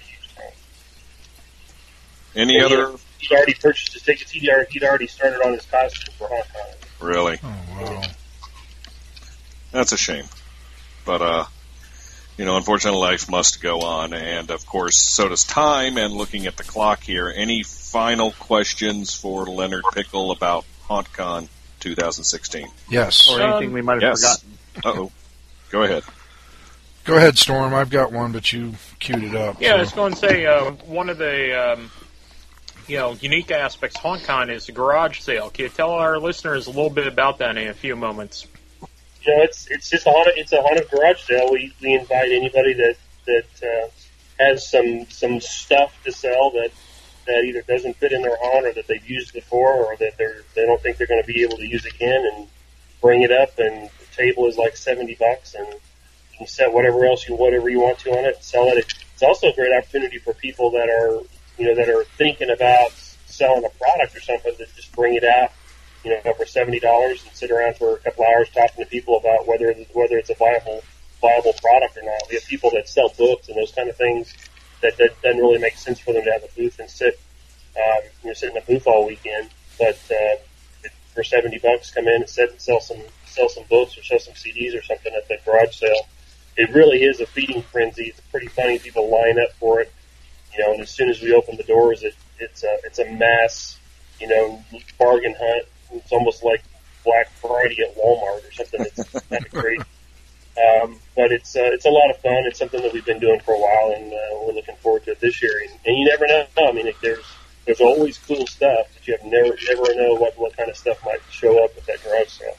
Any other? He'd already purchased his tickets. He'd already started on his costume for HauntCon. Really? Oh, wow. That's a shame. But, unfortunately life must go on. And, of course, so does time. And looking at the clock here, any final questions for Leonard Pickle about HauntCon 2016? Yes. Or anything we might have forgotten. Uh-oh. Go ahead. Go ahead, Storm. I've got one, but you queued it up. Yeah, I was going to say, one of the unique aspects of HauntCon is the garage sale. Can you tell our listeners a little bit about that in a few moments? It's just a haunted garage sale. We invite anybody that has some stuff to sell that either doesn't fit in their haunt, or that they've used before, or that they don't think they're going to be able to use again, and bring it up. And the table is like $70, and you can set whatever you want to on it, sell it. It's also a great opportunity for people that are thinking about selling a product or something, to just bring it out, for $70 and sit around for a couple hours talking to people about whether it's a viable product or not. We have people that sell books and those kind of things that doesn't really make sense for them to have a booth and sit in a booth all weekend. But for $70, come in and sit and sell some books or sell some CDs or something at the garage sale. It really is a feeding frenzy. It's pretty funny. People line up for it, and as soon as we open the doors, it's a mass, bargain hunt. It's almost like Black Friday at Walmart or something. It's kind of great. But it's a lot of fun. It's something that we've been doing for a while, and we're looking forward to it this year. And you never know. I mean, there's always cool stuff, but you never know what kind of stuff might show up at that garage sale.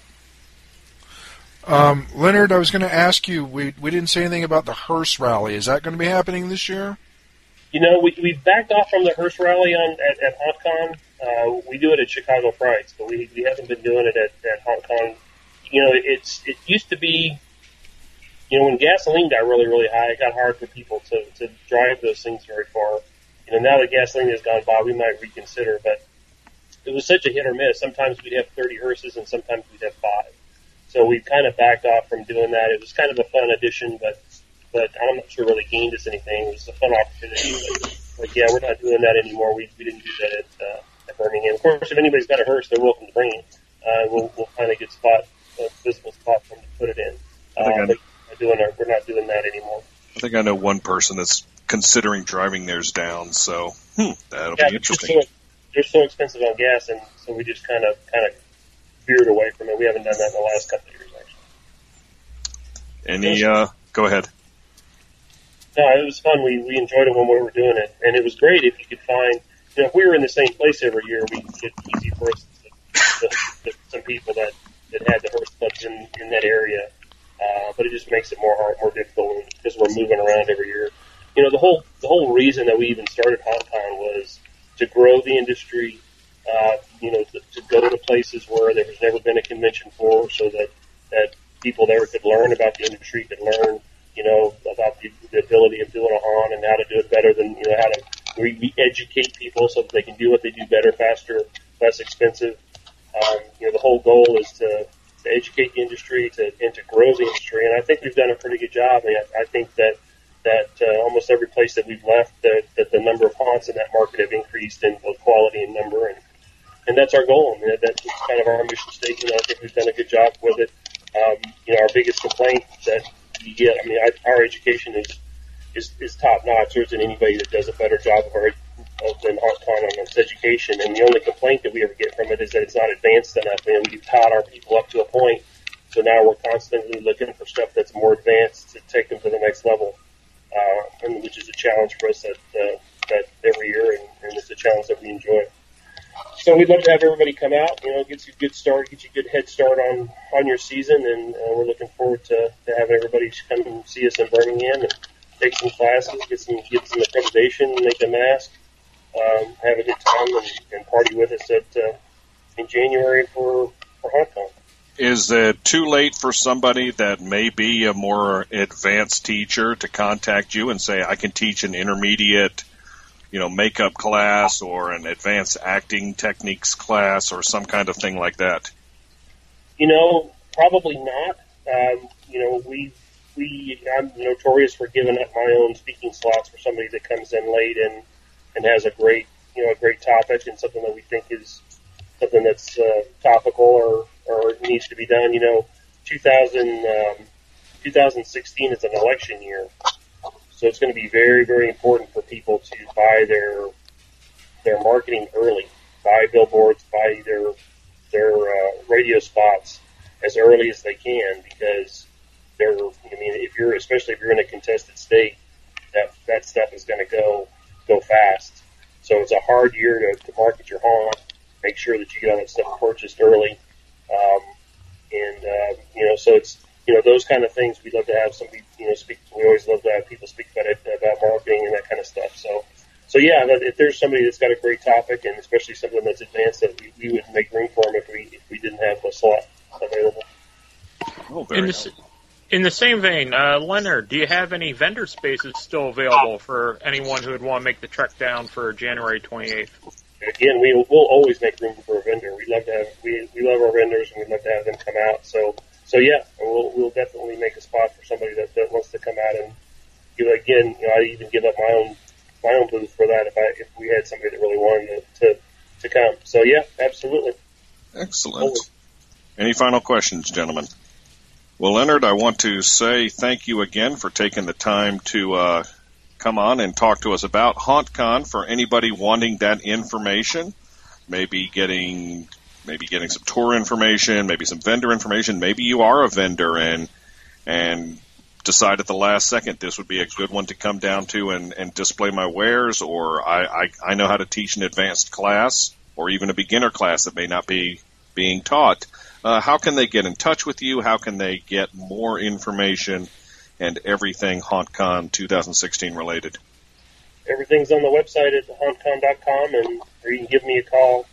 Leonard, I was going to ask you, we didn't say anything about the Hearse Rally. Is that going to be happening this year? We backed off from the Hearse Rally at HauntCon. We do it at Chicago Frights, but we haven't been doing it at HauntCon. It used to be, when gasoline got really, really high, it got hard for people to drive those things very far. Now that gasoline has gone by, we might reconsider, but it was such a hit or miss. Sometimes we'd have 30 hearses and sometimes we'd have 5. So we kind of backed off from doing that. It was kind of a fun addition, but I'm not sure really gained us anything. It was a fun opportunity. But yeah, we're not doing that anymore. We didn't do that at Birmingham. Of course, if anybody's got a hearse, they're welcome to bring it. We'll find a good spot, a visible spot for them to put it in. But we're not doing that anymore. I think I know one person that's considering driving theirs down, so that'll be interesting. They're so expensive on gas, and so we just kind of veered away from it. We haven't done that in the last couple of years, actually. Go ahead. No, it was fun. We enjoyed it when we were doing it, and it was great if you could find, if we were in the same place every year, we could get easy for us to some people that had the hearse clubs in that area. But it just makes it more difficult because we're moving around every year. The whole reason that we even started HauntCon was to grow the industry, to go to places where there has never been a convention for, so that people there could learn about the industry, could learn, about the ability of doing a haunt and how to do it better than, how to re-educate people so that they can do what they do better, faster, less expensive. The whole goal is to educate the industry and to grow the industry, and I think we've done a pretty good job. I think that almost every place that we've left, that the number of haunts in that market have increased in both quality and number, and that's our goal. That's kind of our mission statement. I think we've done a good job with it. Our biggest complaint that we get, our education is top notch. There isn't anybody that does a better job than HauntCon on its education, and the only complaint that we ever get from it is that it's not advanced enough, and we've taught our people up to a point, so now we're constantly looking for stuff that's more advanced to take them to the next level, and which is a challenge for us that every year, and it's a challenge that we enjoy. So we'd love to have everybody come out, get you a good start, get you a good head start on your season, and we're looking forward to having everybody come and see us in Birmingham and take some classes, get some accreditation, make a mask, have a good time, and party with us in January for HauntCon. Is it too late for somebody that may be a more advanced teacher to contact you and say, I can teach an intermediate, makeup class or an advanced acting techniques class or some kind of thing like that? Probably not. I'm notorious for giving up my own speaking slots for somebody that comes in late and has a great topic and something that we think is something that's topical or needs to be done. 2016 is an election year, so it's going to be very, very important for people to buy their marketing early, buy billboards, buy their radio spots as early as they can, because especially if you're in a contested state, that stuff is going to go fast. So it's a hard year to market your haunt. Make sure that you get all that stuff purchased early, so it's those kind of things. We'd love to have somebody speak. We always love to have people speak about marketing and that kind of stuff. So yeah, if there's somebody that's got a great topic and especially something that's advanced, that we would make room for them if we didn't have a slot available. In the same vein, Leonard, do you have any vendor spaces still available for anyone who would want to make the trek down for January 28th? Again, we'll always make room for a vendor. We love our vendors, and we'd love to have them come out. So yeah, we'll definitely make a spot for somebody that wants to come out and I even give up my own booth for that if we had somebody that really wanted to come. So yeah, absolutely. Excellent. Always. Any final questions, gentlemen? Well, Leonard, I want to say thank you again for taking the time to come on and talk to us about HauntCon. For anybody wanting that information, maybe getting some tour information, maybe some vendor information. Maybe you are a vendor and decide at the last second this would be a good one to come down to and display my wares, or I know how to teach an advanced class or even a beginner class that may not be being taught. How can they get in touch with you? How can they get more information and everything HauntCon 2016 related? Everything's on the website at hauntcon.com, or you can give me a call.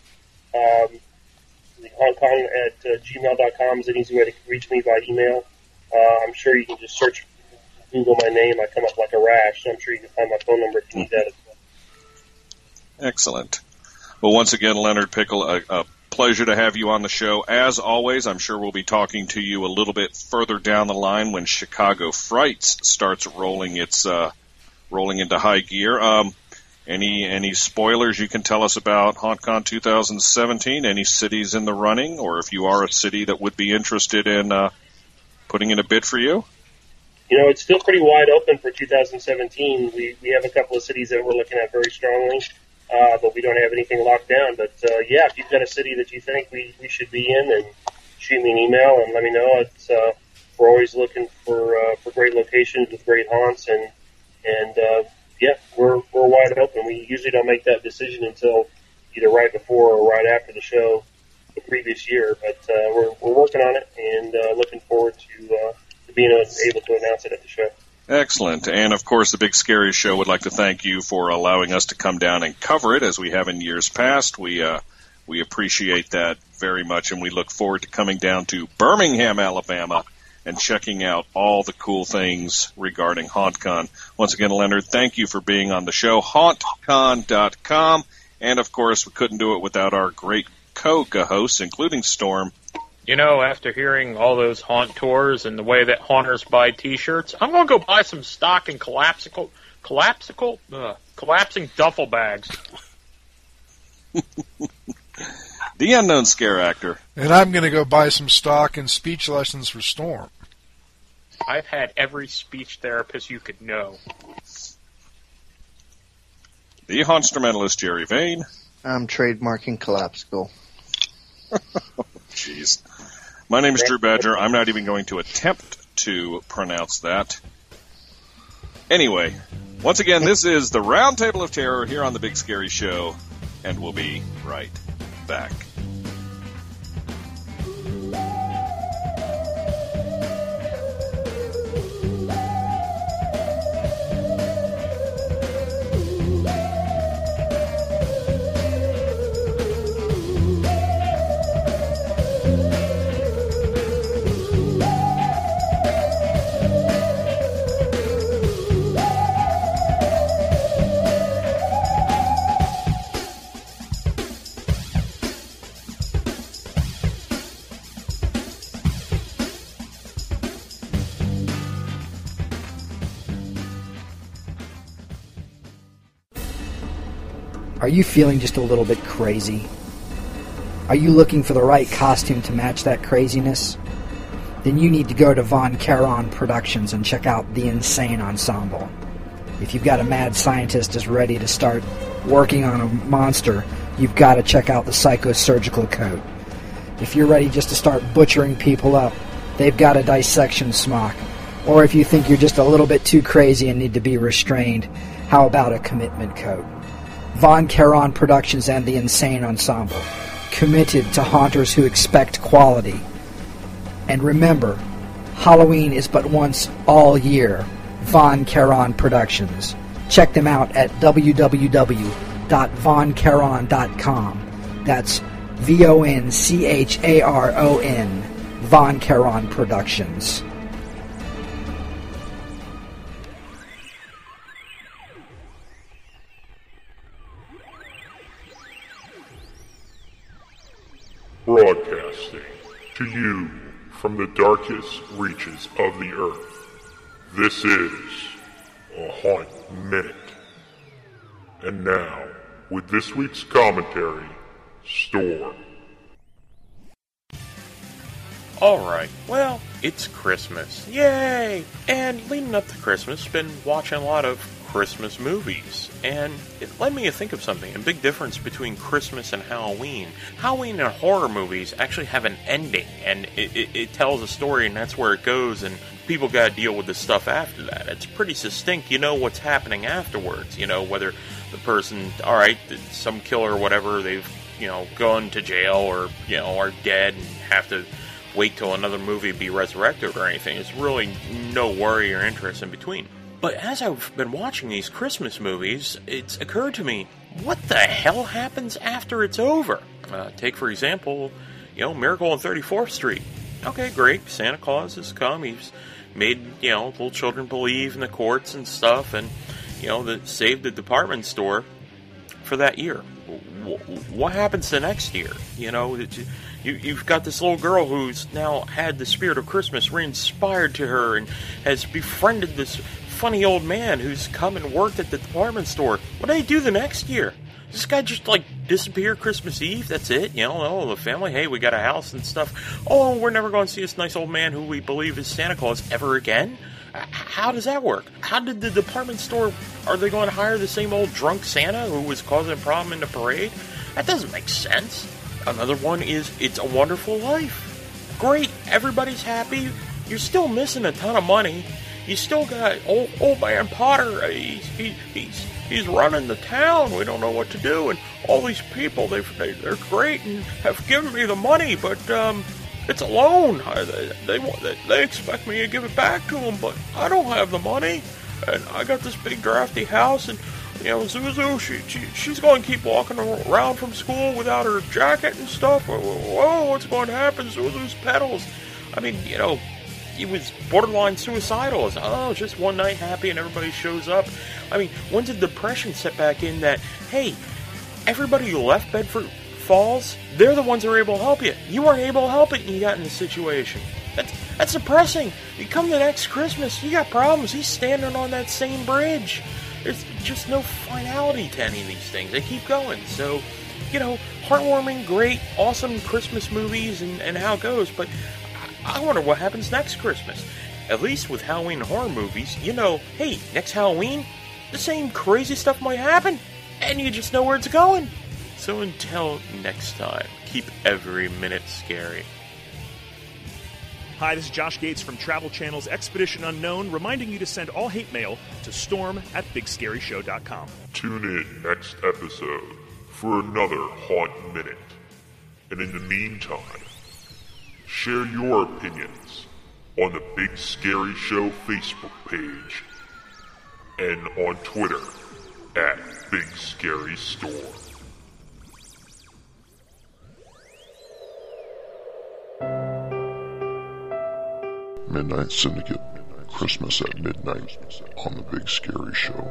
HauntCon at gmail.com is an easy way to reach me by email. I'm sure you can just search, Google my name. I come up like a rash, so I'm sure you can find my phone number if you need that as well. Excellent. Well, once again, Leonard Pickle, a pleasure to have you on the show. As always, I'm sure we'll be talking to you a little bit further down the line when Chicago Frights starts rolling into high gear. Any spoilers you can tell us about HauntCon 2017? Any cities in the running, or if you are a city that would be interested in putting in a bid for you? It's still pretty wide open for 2017. We have a couple of cities that we're looking at very strongly, but we don't have anything locked down. But if you've got a city that you think we should be in, then shoot me an email and let me know. We're always looking for great locations with great haunts, and we're wide open. We usually don't make that decision until either right before or right after the show the previous year, but we're working on it and looking forward to being able to announce it at the show. Excellent. And, of course, the Big Scary Show would like to thank you for allowing us to come down and cover it as we have in years past. We appreciate that very much, and we look forward to coming down to Birmingham, Alabama, and checking out all the cool things regarding HauntCon. Once again, Leonard, thank you for being on the show. HauntCon.com. And, of course, we couldn't do it without our great co-hosts, including Storm. After hearing all those haunt tours and the way that haunters buy T-shirts, I'm going to go buy some stock in collapsing duffel bags. The unknown scare actor. And I'm going to go buy some stock in speech lessons for Storm. I've had every speech therapist you could know. The Haunstrumentalist, Jerry Vane. I'm trademarking Collapsical. Jeez. My name is Drew Badger. I'm not even going to attempt to pronounce that. Anyway, once again, this is the Round Table of Terror here on the Big Scary Show, and we'll be right back. Are you feeling just a little bit crazy? Are you looking for the right costume to match that craziness? Then you need to go to Von Charon Productions and check out the Insane Ensemble. If you've got a mad scientist just ready to start working on a monster, you've got to check out the Psychosurgical Coat. If you're ready just to start butchering people up, they've got a dissection smock. Or if you think you're just a little bit too crazy and need to be restrained, how about a commitment coat? Von Charon Productions and the Insane Ensemble, committed to haunters who expect quality. And remember, Halloween is but once all year. Von Charon Productions. Check them out at www.voncharon.com. That's VONCHARON. Von Charon Productions. Broadcasting to you from the darkest reaches of the earth. This is a Haunt Minute. And now, with this week's commentary, Storm. Alright, well, it's Christmas. Yay! And leading up to Christmas, been watching a lot of Christmas movies. And it led me to think of something, a big difference between Christmas and Halloween. Halloween and horror movies actually have an ending, and it tells a story, and that's where it goes, and people gotta deal with the stuff after that. It's pretty succinct. You know what's happening afterwards. You know, whether the person, alright, some killer or whatever, they've, gone to jail or, are dead and have to wait till another movie be resurrected or anything. It's really no worry or interest in between. But as I've been watching these Christmas movies, it's occurred to me, what the hell happens after it's over? Take, for example, Miracle on 34th Street. Okay, great. Santa Claus has come. He's made, little children believe in the courts and stuff, and, saved the department store for that year. What happens the next year? You've got this little girl who's now had the spirit of Christmas re-inspired to her and has befriended this funny old man who's come and worked at the department store. What do they do the next year? Does this guy just, like, disappear Christmas Eve? That's it? You know, oh, the family, hey, we got a house and stuff. Oh, we're never going to see this nice old man who we believe is Santa Claus ever again? How does that work? How did the department store, are they going to hire the same old drunk Santa who was causing a problem in the parade? That doesn't make sense. Another one is It's a Wonderful Life. Great, everybody's happy. You're still missing a ton of money. You still got old man Potter. He's running the town. We don't know what to do. And all these people, they're great and have given me the money, but it's a loan. They expect me to give it back to them, but I don't have the money. And I got this big drafty house, and you know, Zuzu, she's going to keep walking around from school without her jacket and stuff. Whoa, what's going to happen? Zuzu's pedals. I mean, you know, he was borderline suicidal. It's, oh, just one night happy and everybody shows up. I mean, when's the depression set back in that, hey, everybody who left Bedford Falls, they're the ones that are able to help you. You weren't able to help it and you got in this situation. That's depressing. You come to next Christmas, you got problems. He's standing on that same bridge. There's just no finality to any of these things. They keep going. So, you know, heartwarming, great, awesome Christmas movies and how it goes, but I wonder what happens next Christmas. At least with Halloween horror movies, you know, hey, next Halloween, the same crazy stuff might happen, and you just know where it's going. So until next time, keep every minute scary. Hi, this is Josh Gates from Travel Channel's Expedition Unknown, reminding you to send all hate mail to storm@bigscaryshow.com. Tune in next episode for another Haunt Minute. And in the meantime, share your opinions on the Big Scary Show Facebook page and on Twitter @BigScaryStore. Midnight Syndicate, Christmas at midnight on the Big Scary Show.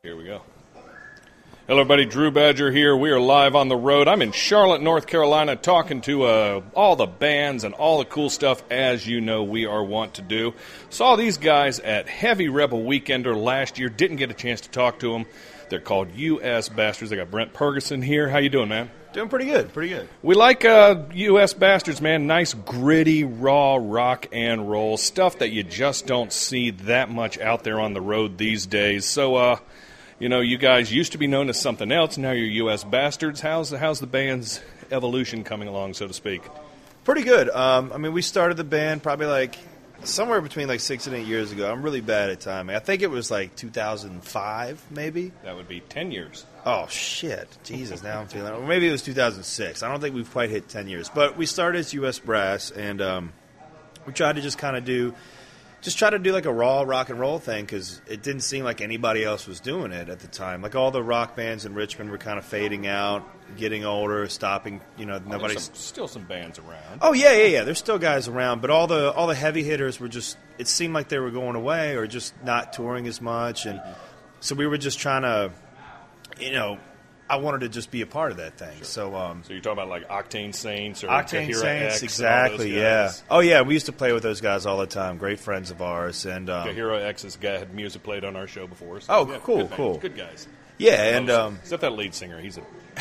Here we go. Hello, everybody. Drew Badger here. We are live on the road. I'm in Charlotte, North Carolina, talking to all the bands and all the cool stuff, as you know we are wont to do. Saw these guys at Heavy Rebel Weekender last year. Didn't get a chance to talk to them. They're called U.S. Bastards. They got Brent Purgason here. How you doing, man? Doing pretty good, pretty good. We like U.S. Bastards, man. Nice, gritty, raw rock and roll. Stuff that you just don't see that much out there on the road these days. So, you know, you guys used to be known as something else. Now you're U.S. Bastards. How's the band's evolution coming along, so to speak? Pretty good. I mean, we started the band probably like somewhere between like 6 and 8 years ago. I'm really bad at timing. I think it was like 2005, maybe. That would be 10 years. Oh, shit. Jesus, now I'm feeling... Or maybe it was 2006. I don't think we've quite hit 10 years. But we started as U.S. Brass, and we tried to just kind of do... Just try to do like a raw rock and roll thing, because it didn't seem like anybody else was doing it at the time. Like all the rock bands in Richmond were kind of fading out, getting older, stopping. You know, nobody's still some bands around. Oh yeah. There's still guys around, but all the heavy hitters were just. It seemed like they were going away or just not touring as much, and so we were just trying to, you know. I wanted to just be a part of that thing. Sure. So you're talking about like Octane Saints or Octane Tahira Saints, X, exactly, yeah. Oh, yeah, we used to play with those guys all the time. Great friends of ours. And Tahira X has had music played on our show before. So oh, yeah, cool. Good guys. Yeah, and except that lead singer, he's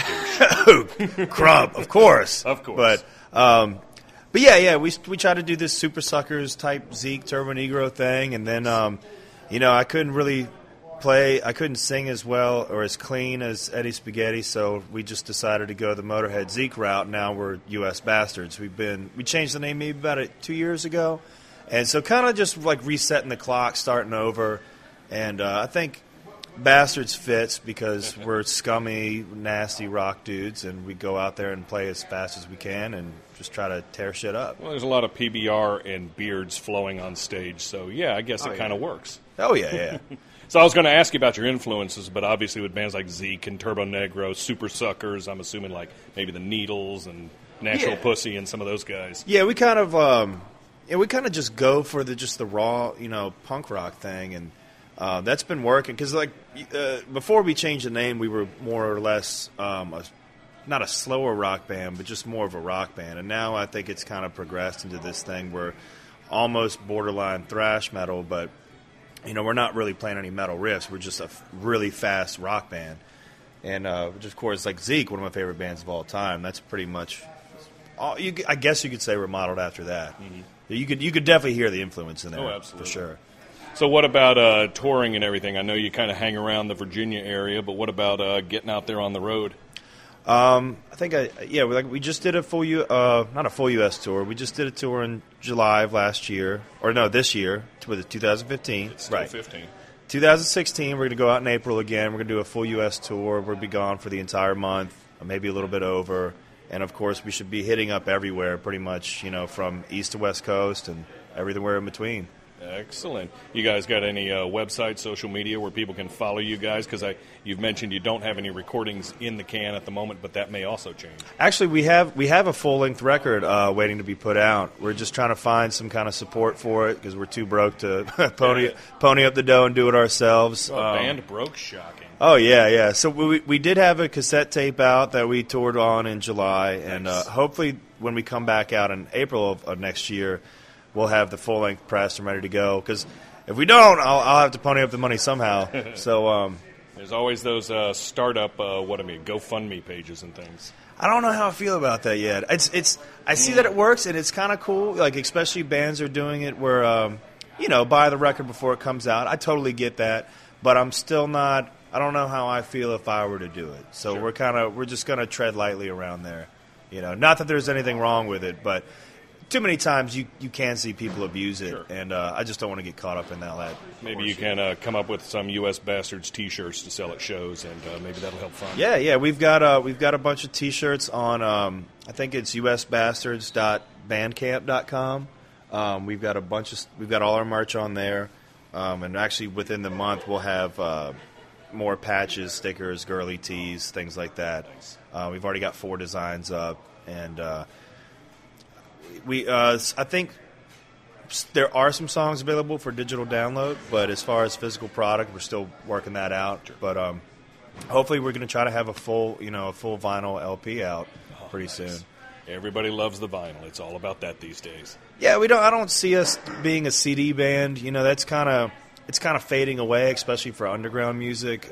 a Crump, of course. Of course. But yeah, we try to do this Super Suckers type Zeke Turbo Negro thing, and then you know, I couldn't sing as well or as clean as Eddie Spaghetti, so we just decided to go the Motorhead Zeke route. Now we're U.S. Bastards. We changed the name maybe about 2 years ago, and so kind of just like resetting the clock, starting over. And I think Bastards fits because we're scummy, nasty rock dudes, and we go out there and play as fast as we can and just try to tear shit up. Well, there's a lot of PBR and beards flowing on stage, so yeah, I guess it kind of works. Oh yeah. So I was going to ask you about your influences, but obviously with bands like Zeke and Turbo Negro, Super Suckers, I'm assuming like maybe the Needles and Natural Pussy and some of those guys. Yeah, we kind of just go for the raw, you know, punk rock thing, and that's been working because like before we changed the name, we were more or less not a slower rock band, but just more of a rock band, and now I think it's kind of progressed into this thing where almost borderline thrash metal, but you know, we're not really playing any metal riffs. We're just a really fast rock band. And, which, of course, like Zeke, one of my favorite bands of all time, that's pretty much all, I guess you could say we're modeled after that. Mm-hmm. You could definitely hear the influence in there. Oh, absolutely. For sure. So what about touring and everything? I know you kind of hang around the Virginia area, but what about getting out there on the road? I think we just did a full not a full U.S. tour. We just did a tour in July of last year, or no, this year, with 2015. It's still 15. 2016, we're going to go out in April again. We're going to do a full U.S. tour. We'll be gone for the entire month, maybe a little bit over. And, of course, we should be hitting up everywhere pretty much, you know, from east to west coast and everywhere in between. Excellent. You guys got any website, social media where people can follow you guys? Because you've mentioned you don't have any recordings in the can at the moment, but that may also change. Actually, we have a full-length record waiting to be put out. We're just trying to find some kind of support for it because we're too broke to pony up the dough and do it ourselves. Well, band broke, shocking. Oh, yeah. So we did have a cassette tape out that we toured on in July, and hopefully when we come back out in April of next year, we'll have the full-length press and ready to go. Because if we don't, I'll have to pony up the money somehow. So there's always those startup, GoFundMe pages and things. I don't know how I feel about that yet. I see that it works, and it's kind of cool. Like, especially bands are doing it where, buy the record before it comes out. I totally get that. But I'm still not, I don't know how I feel if I were to do it. So sure. We're just going to tread lightly around there. You know, not that there's anything wrong with it, but too many times you can see people abuse it, sure. And I just don't want to get caught up in that. Maybe you can come up with some U.S. Bastards T-shirts to sell at shows, and maybe that'll help fund. Yeah, we've got a bunch of T-shirts on. I think it's usbastards.bandcamp.com. We've got all our merch on there, and actually within the month we'll have more patches, stickers, girly tees, things like that. Nice. We've already got 4 designs up, and. I think there are some songs available for digital download, but as far as physical product, we're still working that out. But hopefully, we're going to try to have a full vinyl LP out pretty soon. Everybody loves the vinyl. It's all about that these days. Yeah, I don't see us being a CD band. That's it's kind of fading away, especially for underground music.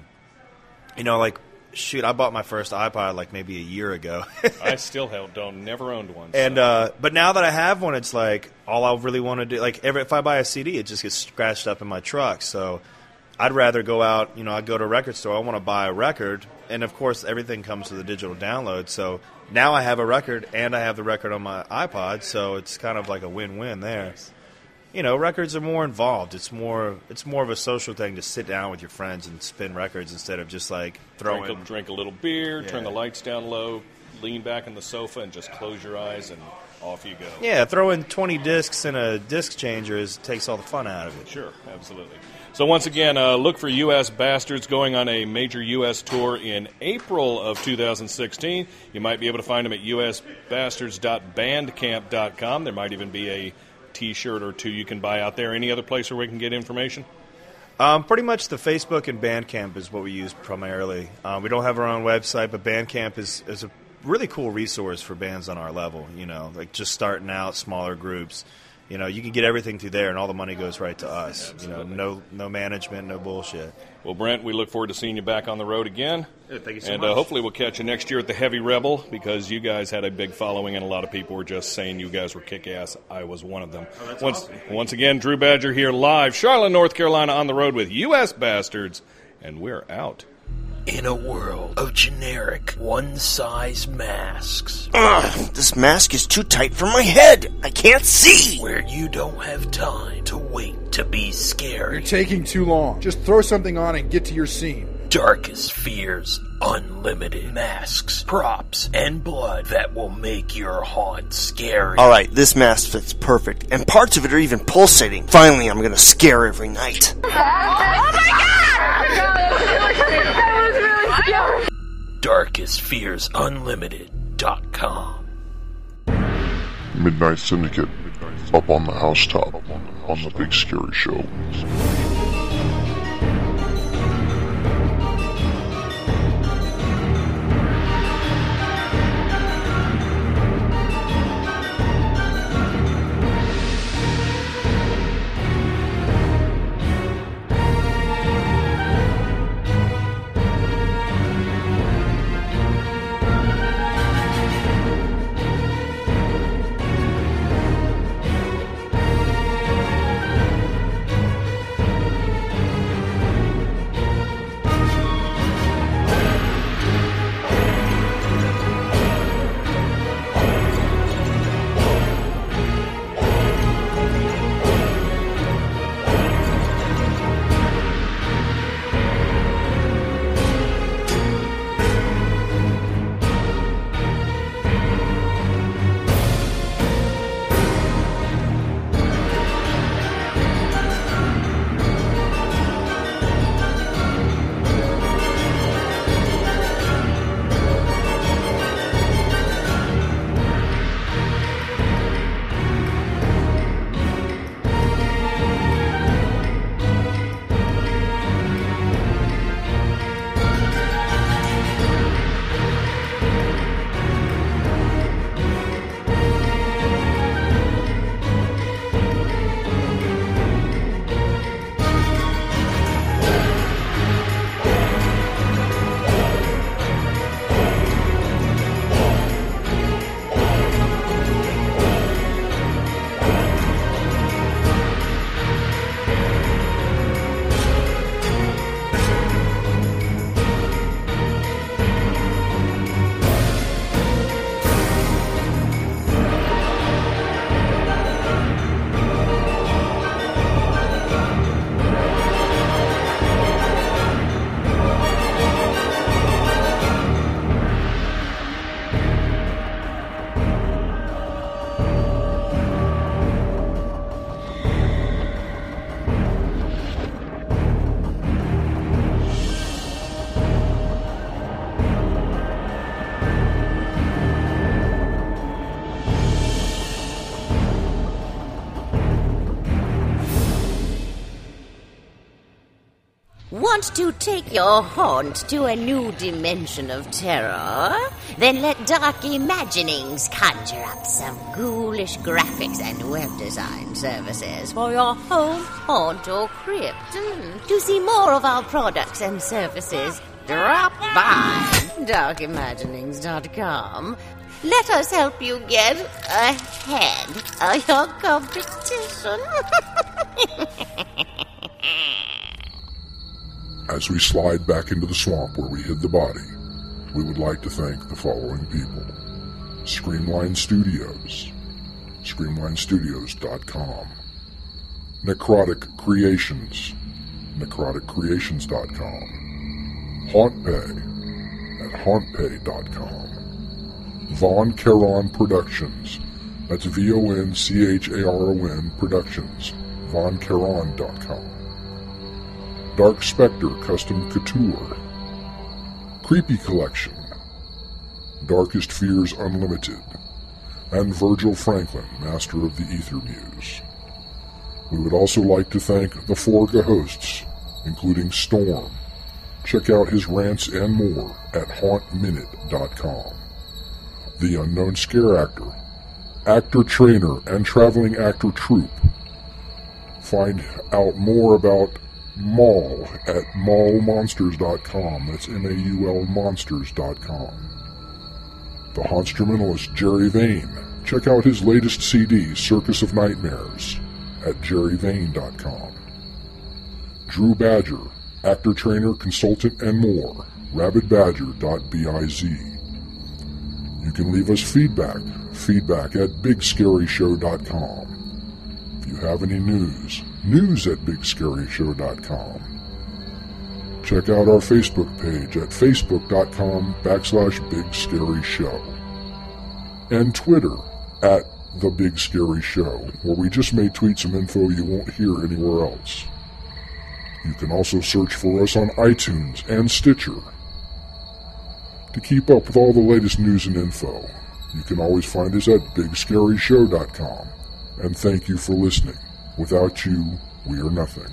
I bought my first iPod like maybe a year ago. I still never owned one. And but now that I have one, it's like all I really want to do. Like if I buy a CD, it just gets scratched up in my truck. So I'd rather go out. I go to a record store. I want to buy a record, and of course everything comes with a digital download. So now I have a record, and I have the record on my iPod. So it's kind of like a win-win there. Nice. Records are more involved. It's more of a social thing to sit down with your friends and spin records instead of just like drink a little beer, turn the lights down low, lean back on the sofa, and just close your eyes and off you go. Yeah, throwing 20 discs in a disc changer takes all the fun out of it. Sure, absolutely. So once again, look for U.S. Bastards going on a major U.S. tour in April of 2016. You might be able to find them at usbastards.bandcamp.com. There might even be a T-shirt or two you can buy out there. Any other place where we can get information? Pretty much the Facebook and Bandcamp is what we use primarily. We don't have our own website, but Bandcamp is a really cool resource for bands on our level, like just starting out, smaller groups. You can get everything through there, and all the money goes right to us. Absolutely. No management, no bullshit. Well, Brent, we look forward to seeing you back on the road again. Yeah, thank you so much. much. Hopefully we'll catch you next year at the Heavy Rebel, because you guys had a big following, and a lot of people were just saying you guys were kick-ass. I was one of them. Once again, Drew Badger here live, Charlotte, North Carolina, on the road with U.S. Bastards, and we're out. In a world of generic, one-size masks. Ugh, this mask is too tight for my head. I can't see. Where you don't have time to wait to be scary. You're taking too long. Just throw something on and get to your scene. Darkest fears, unlimited masks, props, and blood that will make your haunt scary. Alright, this mask fits perfect, and parts of it are even pulsating. Finally, I'm gonna scare every night. Oh my God! DarkestFearsUnlimited.com. Midnight Syndicate, up on the housetop, on the Big Scary Show. Want to take your haunt to a new dimension of terror? Then let Dark Imaginings conjure up some ghoulish graphics and web design services for your home, haunt, or crypt. To see more of our products and services, drop by darkimaginings.com. Let us help you get ahead of your competition. As we slide back into the swamp where we hid the body, we would like to thank the following people. Screamline Studios, ScreamlineStudios.com. Necrotic Creations, NecroticCreations.com. HauntPay at HauntPay.com. Von Charon Productions, that's VONCHARON Productions, VonCharon.com. Dark Spectre Custom Couture, Creepy Collection, Darkest Fears Unlimited, and Virgil Franklin, Master of the Ether Muse. We would also like to thank the Forga hosts, including Storm. Check out his rants and more at HauntMinute.com. The Unknown Scare Actor, Actor Trainer, and Traveling Actor Troupe. Find out more about Maul at maulmonsters.com. That's MAUL monsters.com. The Haunstrumentalist Jerry Vane. Check out his latest CD, Circus of Nightmares, at jerryvane.com. Drew Badger, actor, trainer, consultant, and more, rabbitbadger.biz. You can leave us feedback at bigscaryshow.com. If you have any news at bigscaryshow.com. Check out our Facebook page at facebook.com/bigscaryshow. And Twitter at The Big Scary Show, where we just may tweet some info you won't hear anywhere else. You can also search for us on iTunes and Stitcher. To keep up with all the latest news and info, you can always find us at bigscaryshow.com. And thank you for listening. Without you, we are nothing.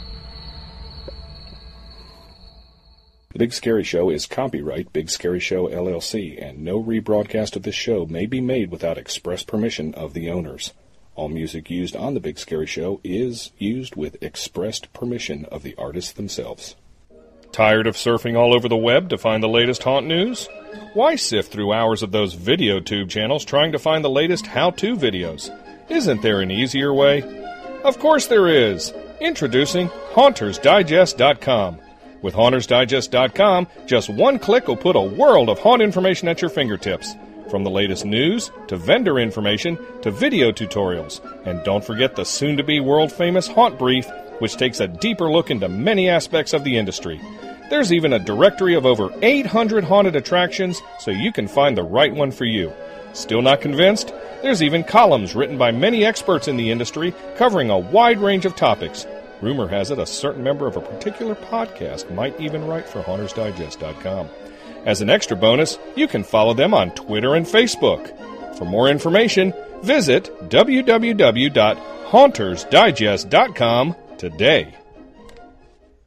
The Big Scary Show is copyright Big Scary Show, LLC, and no rebroadcast of this show may be made without express permission of the owners. All music used on The Big Scary Show is used with expressed permission of the artists themselves. Tired of surfing all over the web to find the latest haunt news? Why sift through hours of those VideoTube channels trying to find the latest how-to videos? Isn't there an easier way? Of course there is! Introducing HauntersDigest.com. With HauntersDigest.com, just one click will put a world of haunt information at your fingertips. From the latest news, to vendor information, to video tutorials. And don't forget the soon-to-be world-famous Haunt Brief, which takes a deeper look into many aspects of the industry. There's even a directory of over 800 haunted attractions, so you can find the right one for you. Still not convinced? There's even columns written by many experts in the industry covering a wide range of topics. Rumor has it a certain member of a particular podcast might even write for HauntersDigest.com. As an extra bonus, you can follow them on Twitter and Facebook. For more information, visit www.HauntersDigest.com today.